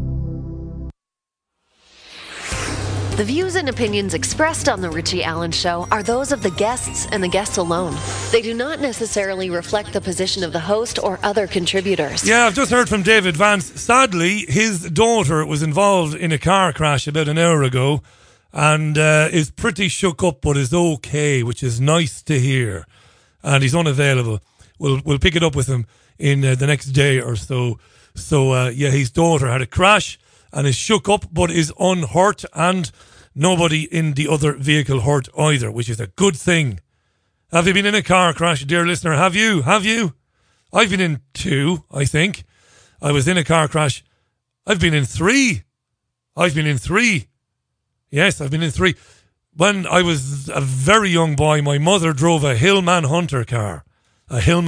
The views and opinions expressed on The Richie Allen Show are those of the guests and the guests alone. They do not necessarily reflect the position of the host or other contributors. Yeah, I've just heard from David Vance. Sadly, his daughter was involved in a car crash about an hour ago and is pretty shook up, but is okay, which is nice to hear. And he's unavailable. We'll pick it up with him in the next day or so. So, his daughter had a crash and is shook up, but is unhurt, and nobody in the other vehicle hurt either, which is a good thing. Have you been in a car crash, dear listener? Have you? I've been in 2, I think. I was in a car crash. I've been in 3. Yes, I've been in 3. When I was a very young boy, my mother drove a Hillman Hunter car. A big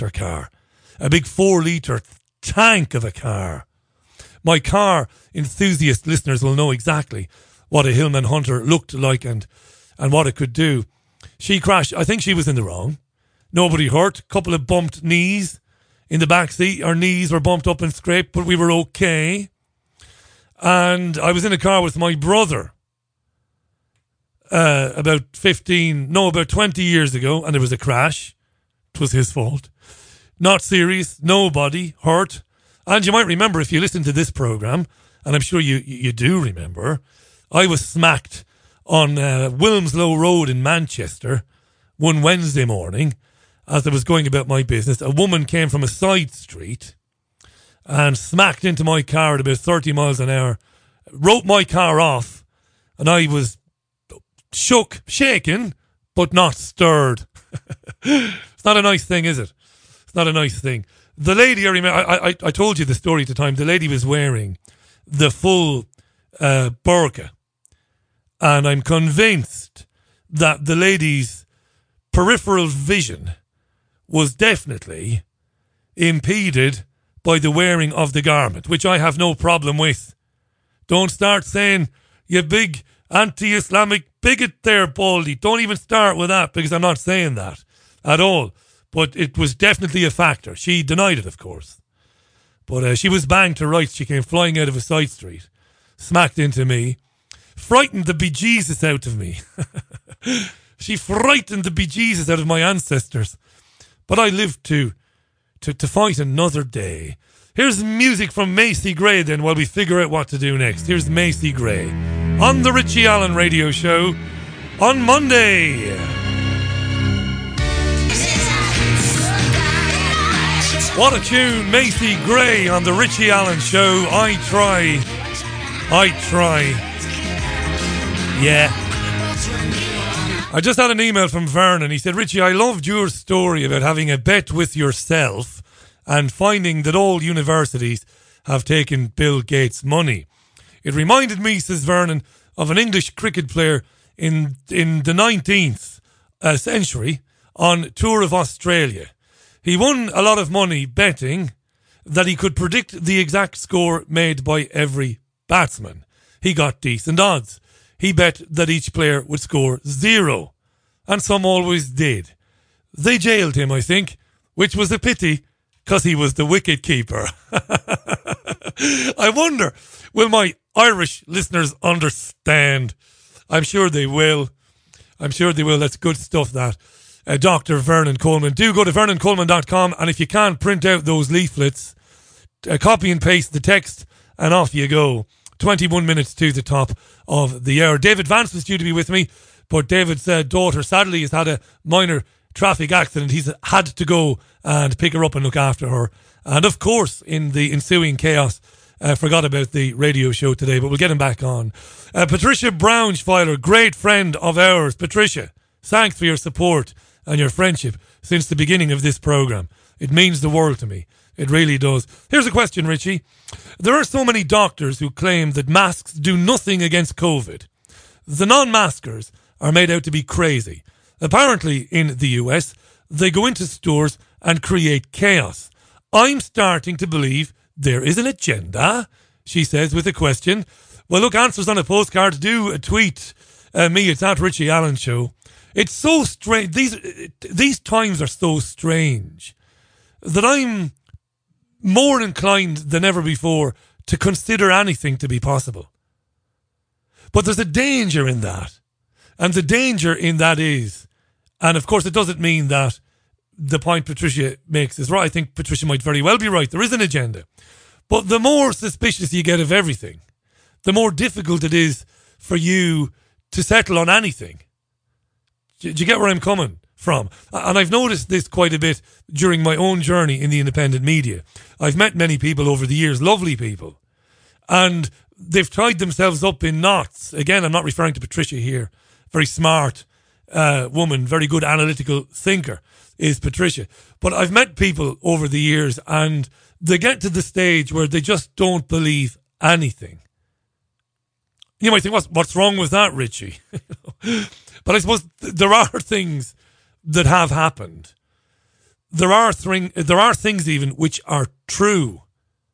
4-litre tank of a car. My car enthusiast listeners will know exactly what a Hillman Hunter looked like and what it could do. She crashed. I think she was in the wrong. Nobody hurt. Couple of bumped knees in the back seat. Our knees were bumped up and scraped, but we were okay. And I was in a car with my brother about 20 years ago, and there was a crash. It was his fault. Not serious. Nobody hurt. And you might remember, if you listen to this programme, and I'm sure you do remember, I was smacked on Wilmslow Road in Manchester one Wednesday morning as I was going about my business. A woman came from a side street and smacked into my car at about 30 miles an hour, wrote my car off, and I was shaken, but not stirred. It's not a nice thing, is it? It's not a nice thing. The lady, I remember, I told you the story at the time. The lady was wearing the full burqa. And I'm convinced that the lady's peripheral vision was definitely impeded by the wearing of the garment, which I have no problem with. Don't start saying, you big anti-Islamic bigot there, Baldy. Don't even start with that, because I'm not saying that at all. But it was definitely a factor. She denied it, of course. But she was banged to rights. She came flying out of a side street, smacked into me, frightened the bejesus out of me. She frightened the bejesus out of my ancestors. But I lived to fight another day. Here's music from Macy Gray then, while we figure out what to do next. Here's Macy Gray on the Richie Allen Radio Show on Monday. What a tune, Macy Gray on the Richie Allen Show. I try I try. Yeah. I just had an email from Vernon. He said, Richie, I loved your story about having a bet with yourself and finding that all universities have taken Bill Gates' money. It reminded me, says Vernon, of an English cricket player in the 19th century on tour of Australia. He won a lot of money betting that he could predict the exact score made by every batsman. He got decent odds. He bet that each player would score 0. And some always did. They jailed him, I think, which was a pity, because he was the wicket keeper. I wonder, will my Irish listeners understand? I'm sure they will. That's good stuff, that. Dr. Vernon Coleman. Do go to vernoncoleman.com, and if you can't print out those leaflets, copy and paste the text, and off you go. 21 minutes to the top of the hour. David Vance was due to be with me, but David's daughter sadly has had a minor traffic accident. He's had to go and pick her up and look after her. And of course, in the ensuing chaos, forgot about the radio show today, but we'll get him back on. Patricia Braunschweiler, great friend of ours. Patricia, thanks for your support and your friendship since the beginning of this programme. It means the world to me. It really does. Here's a question, Richie. There are so many doctors who claim that masks do nothing against COVID. The non-maskers are made out to be crazy. Apparently, in the US, they go into stores and create chaos. I'm starting to believe there is an agenda, she says with a question. Well, look, answers on a postcard. Do tweet me. It's at Richie Allen Show. It's so strange. These times are so strange that I'm more inclined than ever before to consider anything to be possible. But there's a danger in that. And the danger in that is, and of course it doesn't mean that the point Patricia makes is right. I think Patricia might very well be right. There is an agenda. But the more suspicious you get of everything, the more difficult it is for you to settle on anything. Do you get where I'm coming from? And I've noticed this quite a bit during my own journey in the independent media. I've met many people over the years, lovely people, and they've tied themselves up in knots. Again, I'm not referring to Patricia here. Very smart woman, very good analytical thinker is Patricia. But I've met people over the years and they get to the stage where they just don't believe anything. You might think, what's wrong with that, Richie? But I suppose there are things that have happened. There are things even which are true.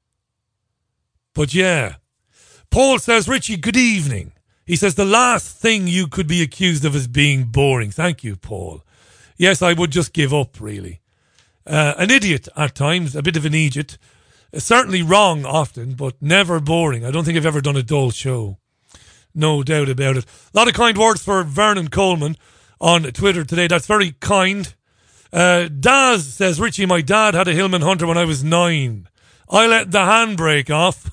But yeah. Paul says, Richie, good evening. He says, the last thing you could be accused of is being boring. Thank you, Paul. Yes, I would just give up, really. An idiot at times, a bit of an idiot. Certainly wrong often, but never boring. I don't think I've ever done a dull show. No doubt about it. A lot of kind words for Vernon Coleman on Twitter today. That's very kind. Daz says, Richie, my dad had a Hillman Hunter when I was 9. I let the handbrake off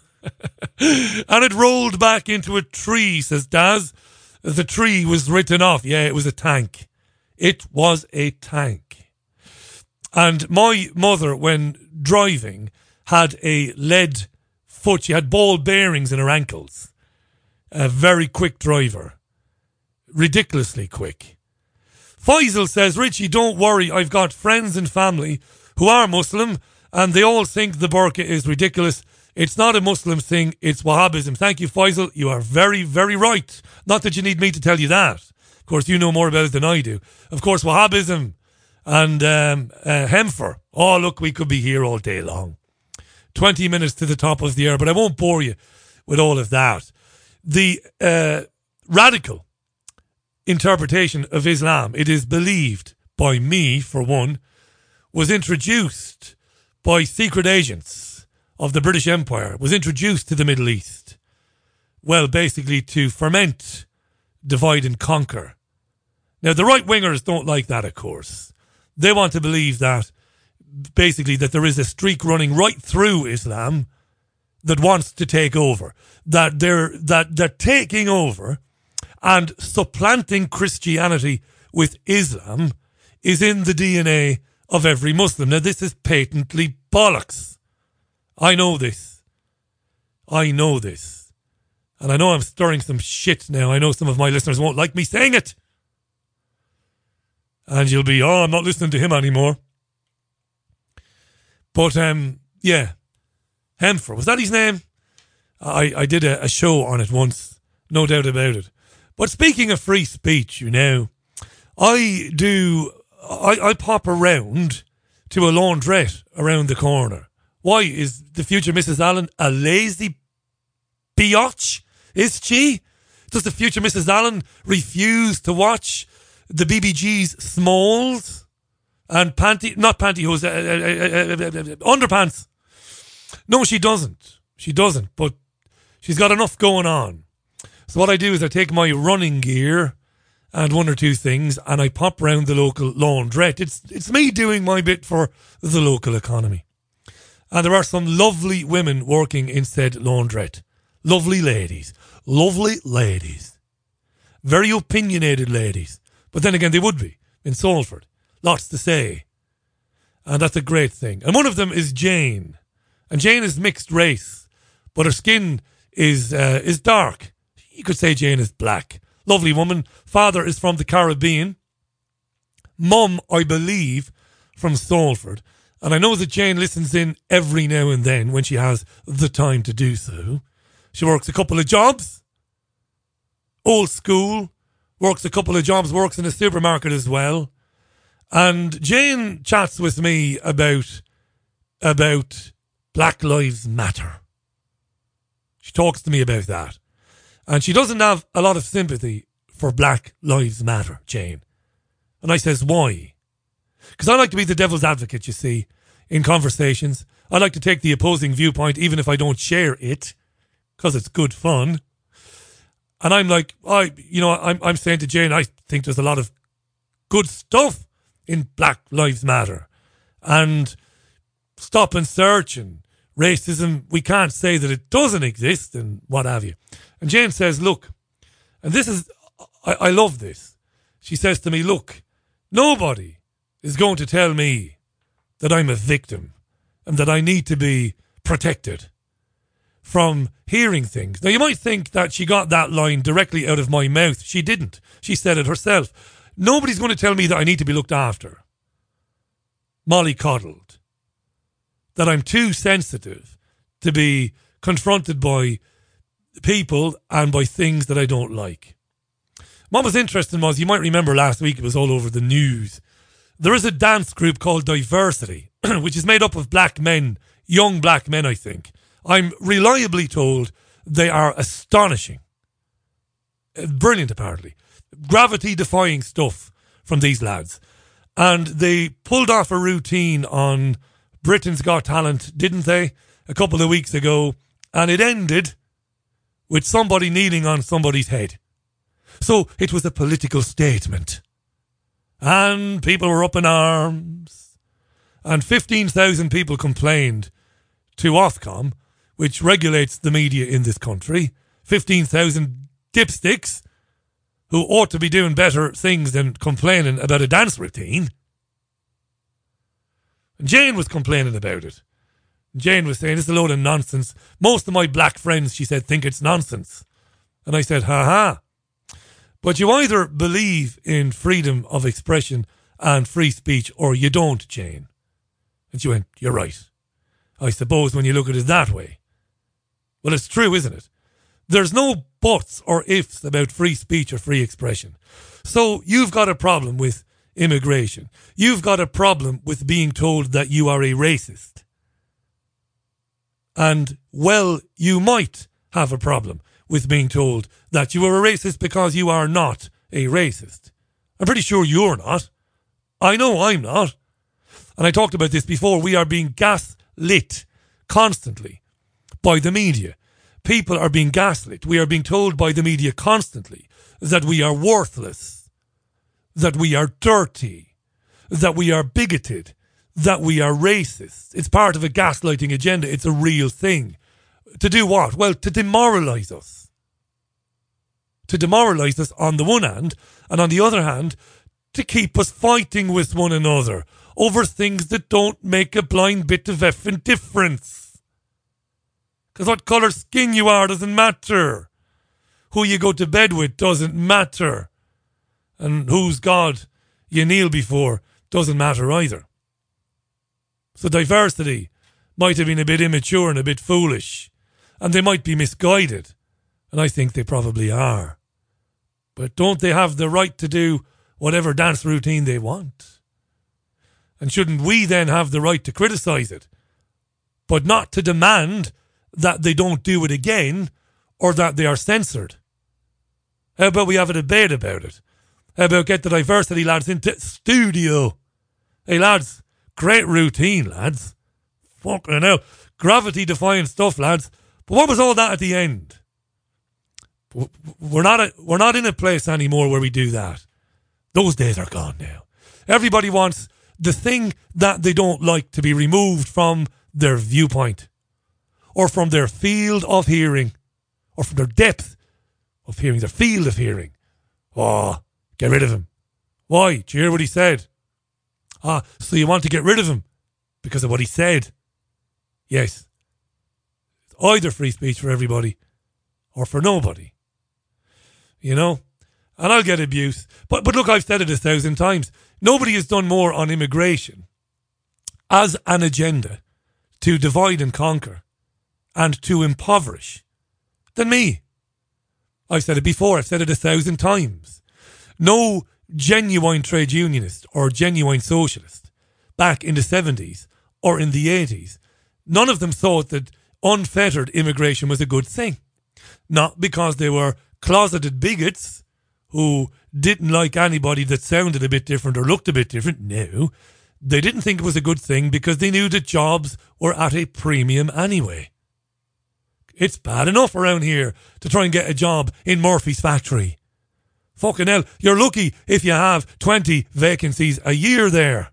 and it rolled back into a tree, says Daz. The tree was written off. Yeah, it was a tank. It was a tank. And my mother, when driving, had a lead foot. She had ball bearings in her ankles. A very quick driver. Ridiculously quick. Faisal says, Richie, don't worry. I've got friends and family who are Muslim and they all think the burqa is ridiculous. It's not a Muslim thing. It's Wahhabism. Thank you, Faisal. You are very, very right. Not that you need me to tell you that. Of course, you know more about it than I do. Of course, Wahhabism and Hemfer. Oh, look, we could be here all day long. 20 minutes to the top of the hour, but I won't bore you with all of that. The radical interpretation of Islam, it is believed by me, for one, was introduced by secret agents of the British Empire, was introduced to the Middle East. Well, basically to ferment, divide and conquer. Now, the right-wingers don't like that, of course. They want to believe that, basically, that there is a streak running right through Islam that wants to take over. That they're taking over and supplanting Christianity with Islam is in the DNA of every Muslim. Now, this is patently bollocks. I know this. And And I know I'm stirring some shit now. I know some of my listeners won't like me saying it. And you'll be, I'm not listening to him anymore. But, yeah. Hemfer, was that his name? I did a show on it once, no doubt about it. But speaking of free speech, I pop around to a laundrette around the corner. Why? Is the future Mrs. Allen a lazy biatch? Is she? Does the future Mrs. Allen refuse to watch the BBG's Smalls and underpants? No, she doesn't. She doesn't, but she's got enough going on. So what I do is I take my running gear and one or two things and I pop round the local laundrette. It's me doing my bit for the local economy. And there are some lovely women working in said laundrette. Lovely ladies. Lovely ladies. Very opinionated ladies. But then again, they would be in Salford. Lots to say. And that's a great thing. And one of them is Jane. And Jane is mixed race. But her skin is dark. You could say Jane is black. Lovely woman. Father is from the Caribbean. Mum, I believe, from Salford. And I know that Jane listens in every now and then when she has the time to do so. She works a couple of jobs. Old school. Works a couple of jobs. Works in a supermarket as well. And Jane chats with me about Black Lives Matter. She talks to me about that. And she doesn't have a lot of sympathy for Black Lives Matter, Jane. And I says, why? Because I like to be the devil's advocate, you see, in conversations. I like to take the opposing viewpoint, even if I don't share it, because it's good fun. And I'm like, I'm saying to Jane, I think there's a lot of good stuff in Black Lives Matter. And stop and search and racism, we can't say that it doesn't exist and what have you. And Jane says, look, and this is, I love this. She says to me, look, nobody is going to tell me that I'm a victim and that I need to be protected from hearing things. Now, you might think that she got that line directly out of my mouth. She didn't. She said it herself. Nobody's going to tell me that I need to be looked after, mollycoddled, that I'm too sensitive to be confronted by people and by things that I don't like. What was interesting was, you might remember last week, it was all over the news. There is a dance group called Diversity, which is made up of black men, young black men, I think. I'm reliably told they are astonishing. Brilliant, apparently. Gravity-defying stuff from these lads. And they pulled off a routine on Britain's Got Talent, didn't they? A couple of weeks ago. And it ended with somebody kneeling on somebody's head. So it was a political statement. And people were up in arms. And 15,000 people complained to Ofcom, which regulates the media in this country. 15,000 dipsticks who ought to be doing better things than complaining about a dance routine. And Jane was complaining about it. Jane was saying, it's a load of nonsense. Most of my black friends, she said, think it's nonsense. And I said, ha. But you either believe in freedom of expression and free speech or you don't, Jane. And she went, you're right. I suppose when you look at it that way. Well, it's true, isn't it? There's no buts or ifs about free speech or free expression. So you've got a problem with immigration. You've got a problem with being told that you are a racist. And, well, you might have a problem with being told that you are a racist because you are not a racist. I'm pretty sure you're not. I know I'm not. And I talked about this before. We are being gaslit constantly by the media. People are being gaslit. We are being told by the media constantly that we are worthless, that we are dirty, that we are bigoted, that we are racist. It's part of a gaslighting agenda. It's a real thing. To do what? Well, to demoralise us. To demoralise us on the one hand, and on the other hand, to keep us fighting with one another over things that don't make a blind bit of effing difference. Because what colour skin you are doesn't matter. who you go to bed with doesn't matter. And whose God you kneel before doesn't matter either. So diversity might have been a bit immature and a bit foolish. And they might be misguided. And I think they probably are. But don't they have the right to do whatever dance routine they want? And shouldn't we then have the right to criticise it, but not to demand that they don't do it again or that they are censored? How about we have a debate about it? How about get the diversity lads into studio? Hey lads, great routine lads. Fucking hell. Gravity-defying stuff lads. But what was all that at the end? We're not in a place anymore where we do that. Those days are gone now. Everybody wants the thing that they don't like to be removed from their viewpoint, or from their field of hearing, or from their depth of hearing, their field of hearing. Oh, get rid of him. Why? Did you hear what he said? So you want to get rid of him because of what he said? Yes. It's either free speech for everybody or for nobody. You know? And I'll get abuse. But look, I've said it 1,000 times. Nobody has done more on immigration as an agenda to divide and conquer and to impoverish than me. I've said it before. I've said it 1,000 times. No genuine trade unionist or genuine socialist back in the 70s or in the 80s, none of them thought that unfettered immigration was a good thing. Not because they were closeted bigots who didn't like anybody that sounded a bit different or looked a bit different. No, they didn't think it was a good thing because they knew that jobs were at a premium anyway. It's bad enough around here to try and get a job in Murphy's factory. Fucking hell, you're lucky if you have 20 vacancies a year there.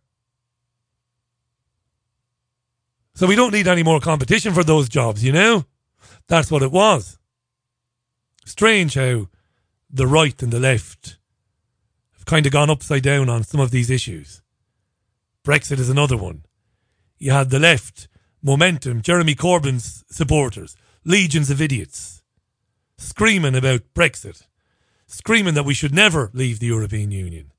So we don't need any more competition for those jobs, you know? That's what it was. Strange how the right and the left have kind of gone upside down on some of these issues. Brexit is another one. You had the left, Momentum, Jeremy Corbyn's supporters, legions of idiots, screaming about Brexit, screaming that we should never leave the European Union.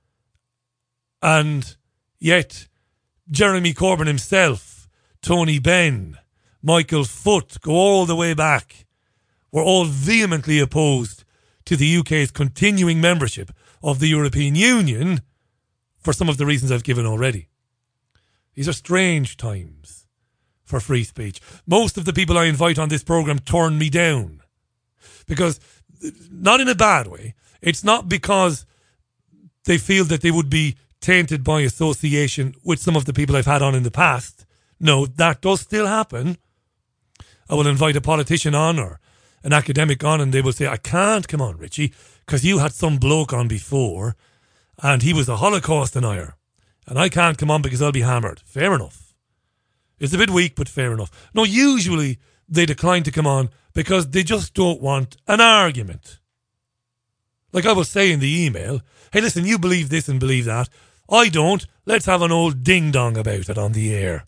And yet, Jeremy Corbyn himself, Tony Benn, Michael Foot, go all the way back, were all vehemently opposed to the UK's continuing membership of the European Union for some of the reasons I've given already. These are strange times for free speech. Most of the people I invite on this programme turn me down. Because, not in a bad way, it's not because they feel that they would be tainted by association with some of the people I've had on in the past. No, that does still happen. I will invite a politician on or an academic on and they will say, I can't come on, Richie, because you had some bloke on before and he was a Holocaust denier and I can't come on because I'll be hammered. Fair enough. It's a bit weak, but fair enough. No, usually they decline to come on because they just don't want an argument. Like I will say in the email, hey, listen, you believe this and believe that. I don't. Let's have an old ding-dong about it on the air.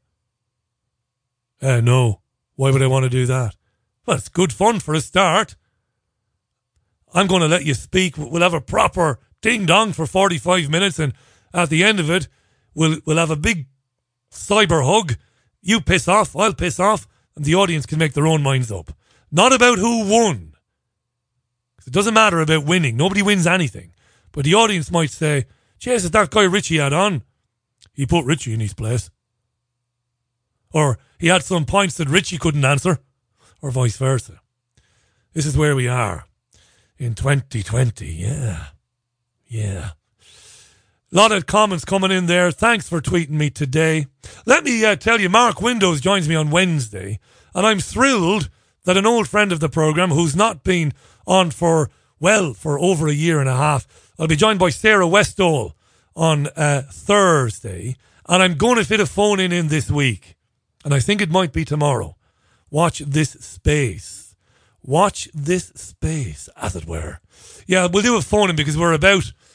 No. Why would I want to do that? Well, it's good fun for a start. I'm going to let you speak. We'll have a proper ding-dong for 45 minutes and at the end of it, we'll have a big cyber hug. You piss off, I'll piss off, and the audience can make their own minds up. Not about who won. It doesn't matter about winning. Nobody wins anything. But the audience might say, Jesus, that guy Richie had on, he put Richie in his place. Or he had some points that Richie couldn't answer. Or vice versa. This is where we are in 2020. Yeah. A lot of comments coming in there. Thanks for tweeting me today. Let me tell you, Mark Windows joins me on Wednesday. And I'm thrilled that an old friend of the programme who's not been on for over a year and a half, I'll be joined by Sarah Westall on Thursday. And I'm going to fit a phone in this week. And I think it might be tomorrow. Watch this space. Watch this space, as it were. Yeah, we'll do a phone in because we're a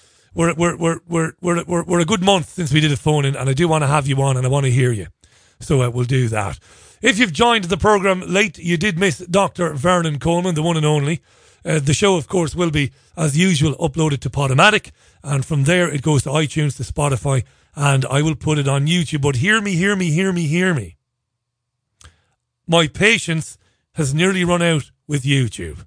good month since we did a phone in, and I do want to have you on and I want to hear you. So we'll do that. If you've joined the programme late, you did miss Dr. Vernon Coleman, the one and only. The show, of course, will be, as usual, uploaded to Podomatic, and from there it goes to iTunes, to Spotify, and I will put it on YouTube. But hear me. My patience has nearly run out with YouTube.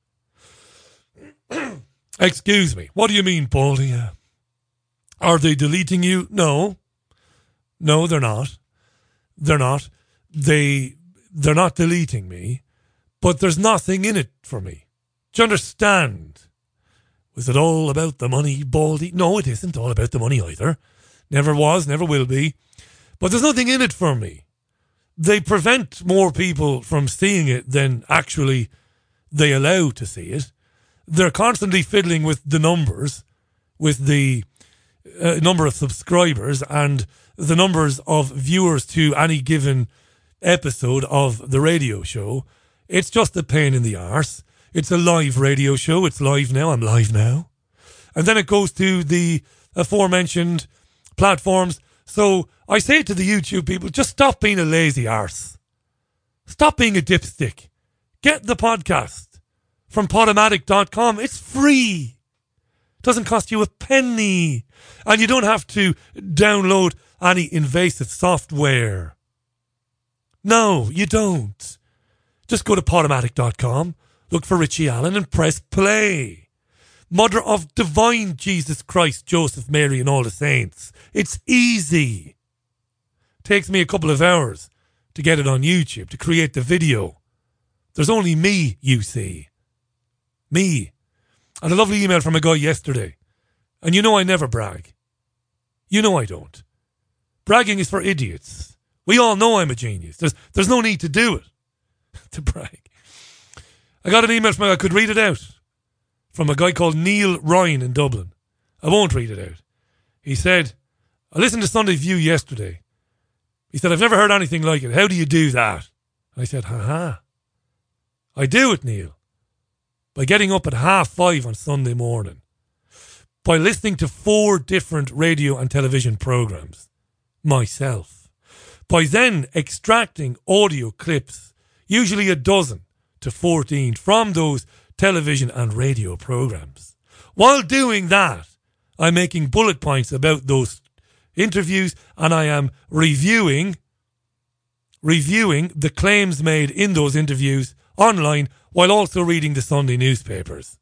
Excuse me. What do you mean, Baldy? Are they deleting you? No, they're not. They're not. They're not deleting me, but there's nothing in it for me. Do you understand? Was it all about the money, Baldy? No, it isn't all about the money either. Never was, never will be. But there's nothing in it for me. They prevent more people from seeing it than actually they allow to see it. They're constantly fiddling with the numbers, with the number of subscribers and the numbers of viewers to any given episode of the radio show. It's just a pain in the arse. It's a live radio show. It's live now. I'm live now. And then it goes to the aforementioned platforms. So I say to the YouTube people, just stop being a lazy arse. Stop being a dipstick. Get the podcast from Podomatic.com. It's free. It doesn't cost you a penny. And you don't have to download any invasive software. No, you don't. Just go to Podomatic.com, look for Richie Allen and press play. Mother of divine Jesus Christ, Joseph, Mary and all the saints. It's easy. Takes me a couple of hours to get it on YouTube, to create the video. There's only me, you see. Me. And a lovely email from a guy yesterday. And you know I never brag. You know I don't. Bragging is for idiots. We all know I'm a genius. There's no need to do it. To brag. I got an email from I could read it out. From a guy called Neil Ryan in Dublin. I won't read it out. He said, I listened to Sunday View yesterday. He said, I've never heard anything like it. How do you do that? I said, I do it, Neil. By getting up at 5:30 on Sunday morning. By listening to 4 different radio and television programs. Myself. By then extracting audio clips, usually 12 to 14, from those television and radio programs. While doing that, I'm making bullet points about those interviews, and I am reviewing the claims made in those interviews online while also reading the Sunday newspapers.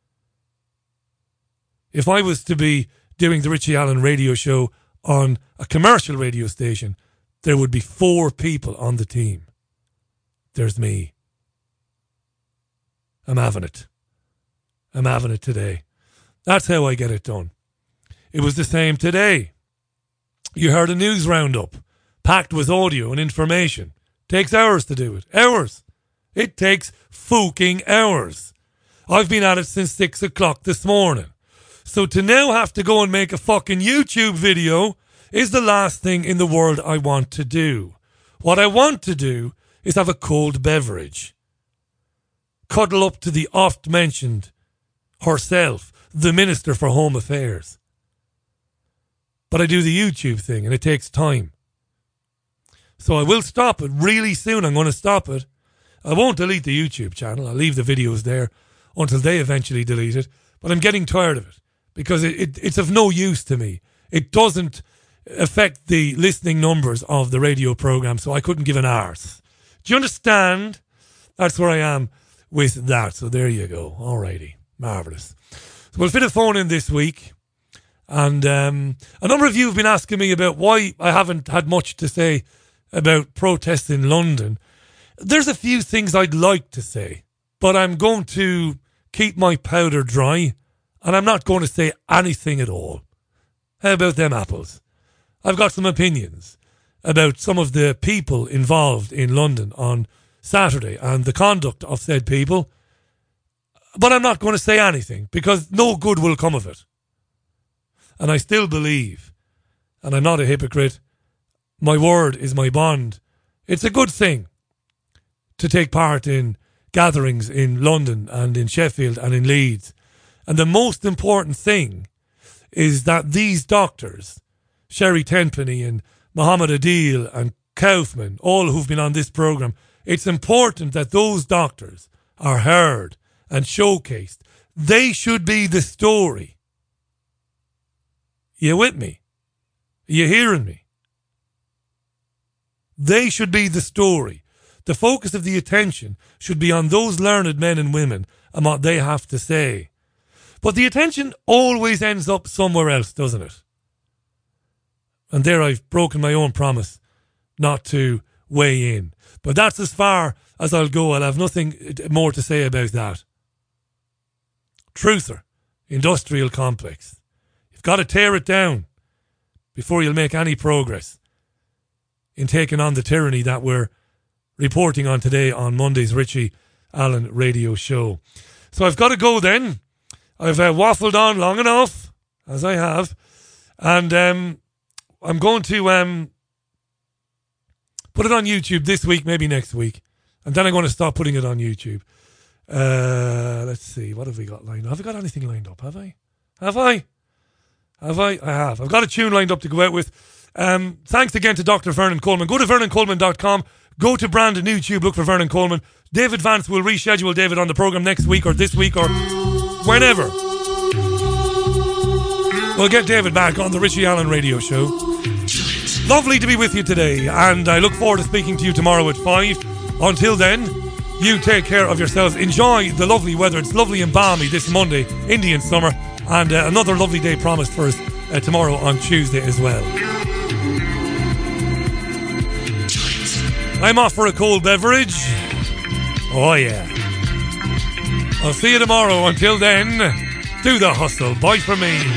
If I was to be doing the Richie Allen radio show on a commercial radio station, there would be 4 people on the team. There's me. I'm having it. I'm having it today. That's how I get it done. It was the same today. You heard a news roundup, packed with audio and information. Takes hours to do it. Hours. It takes fucking hours. I've been at it since 6 o'clock this morning. So to now have to go and make a fucking YouTube video is the last thing in the world I want to do. What I want to do is have a cold beverage. Cuddle up to the oft-mentioned herself, the Minister for Home Affairs. But I do the YouTube thing and it takes time. So I will stop it really soon. I'm going to stop it. I won't delete the YouTube channel. I'll leave the videos there until they eventually delete it. But I'm getting tired of it because it's of no use to me. It doesn't affect the listening numbers of the radio program, so I couldn't give an arse. Do you understand? That's where I am with that. So there you go. Alrighty. Marvellous. So we'll fit a phone in this week. And a number of you have been asking me about why I haven't had much to say about protests in London. There's a few things I'd like to say, but I'm going to keep my powder dry and I'm not going to say anything at all. How about them apples? I've got some opinions about some of the people involved in London on Saturday and the conduct of said people, but I'm not going to say anything because no good will come of it. And I still believe, and I'm not a hypocrite, my word is my bond. It's a good thing to take part in gatherings in London and in Sheffield and in Leeds. And the most important thing is that these doctors, Sherry Tenpenny and Mohammed Adil and Kaufman, all who've been on this programme, it's important that those doctors are heard and showcased. They should be the story. You with me? Are you hearing me? They should be the story. The focus of the attention should be on those learned men and women and what they have to say. But the attention always ends up somewhere else, doesn't it? And there I've broken my own promise not to weigh in. But that's as far as I'll go. I'll have nothing more to say about that. Truther, industrial complex. You've got to tear it down before you'll make any progress in taking on the tyranny that we're reporting on today on Monday's Richie Allen radio show. So I've got to go then. I've waffled on long enough, as I have. And I'm going to put it on YouTube this week, maybe next week. And then I'm going to stop putting it on YouTube. Let's see. What have we got lined up? Have we got anything lined up? Have I? I have. I've got a tune lined up to go out with. Thanks again to Dr. Vernon Coleman. Go to vernoncoleman.com. Go to Brandon YouTube. Look for Vernon Coleman. David Vance will reschedule David on the programme next week or this week or whenever. We'll get David back on the Richie Allen radio show. Lovely to be with you today, and I look forward to speaking to you tomorrow at 5. Until then, you take care of yourselves. Enjoy the lovely weather. It's lovely and balmy this Monday, Indian summer, and another lovely day promised for us tomorrow on Tuesday as well. I'm off for a cold beverage. Oh yeah. I'll see you tomorrow. Until then, do the hustle. Bye for me.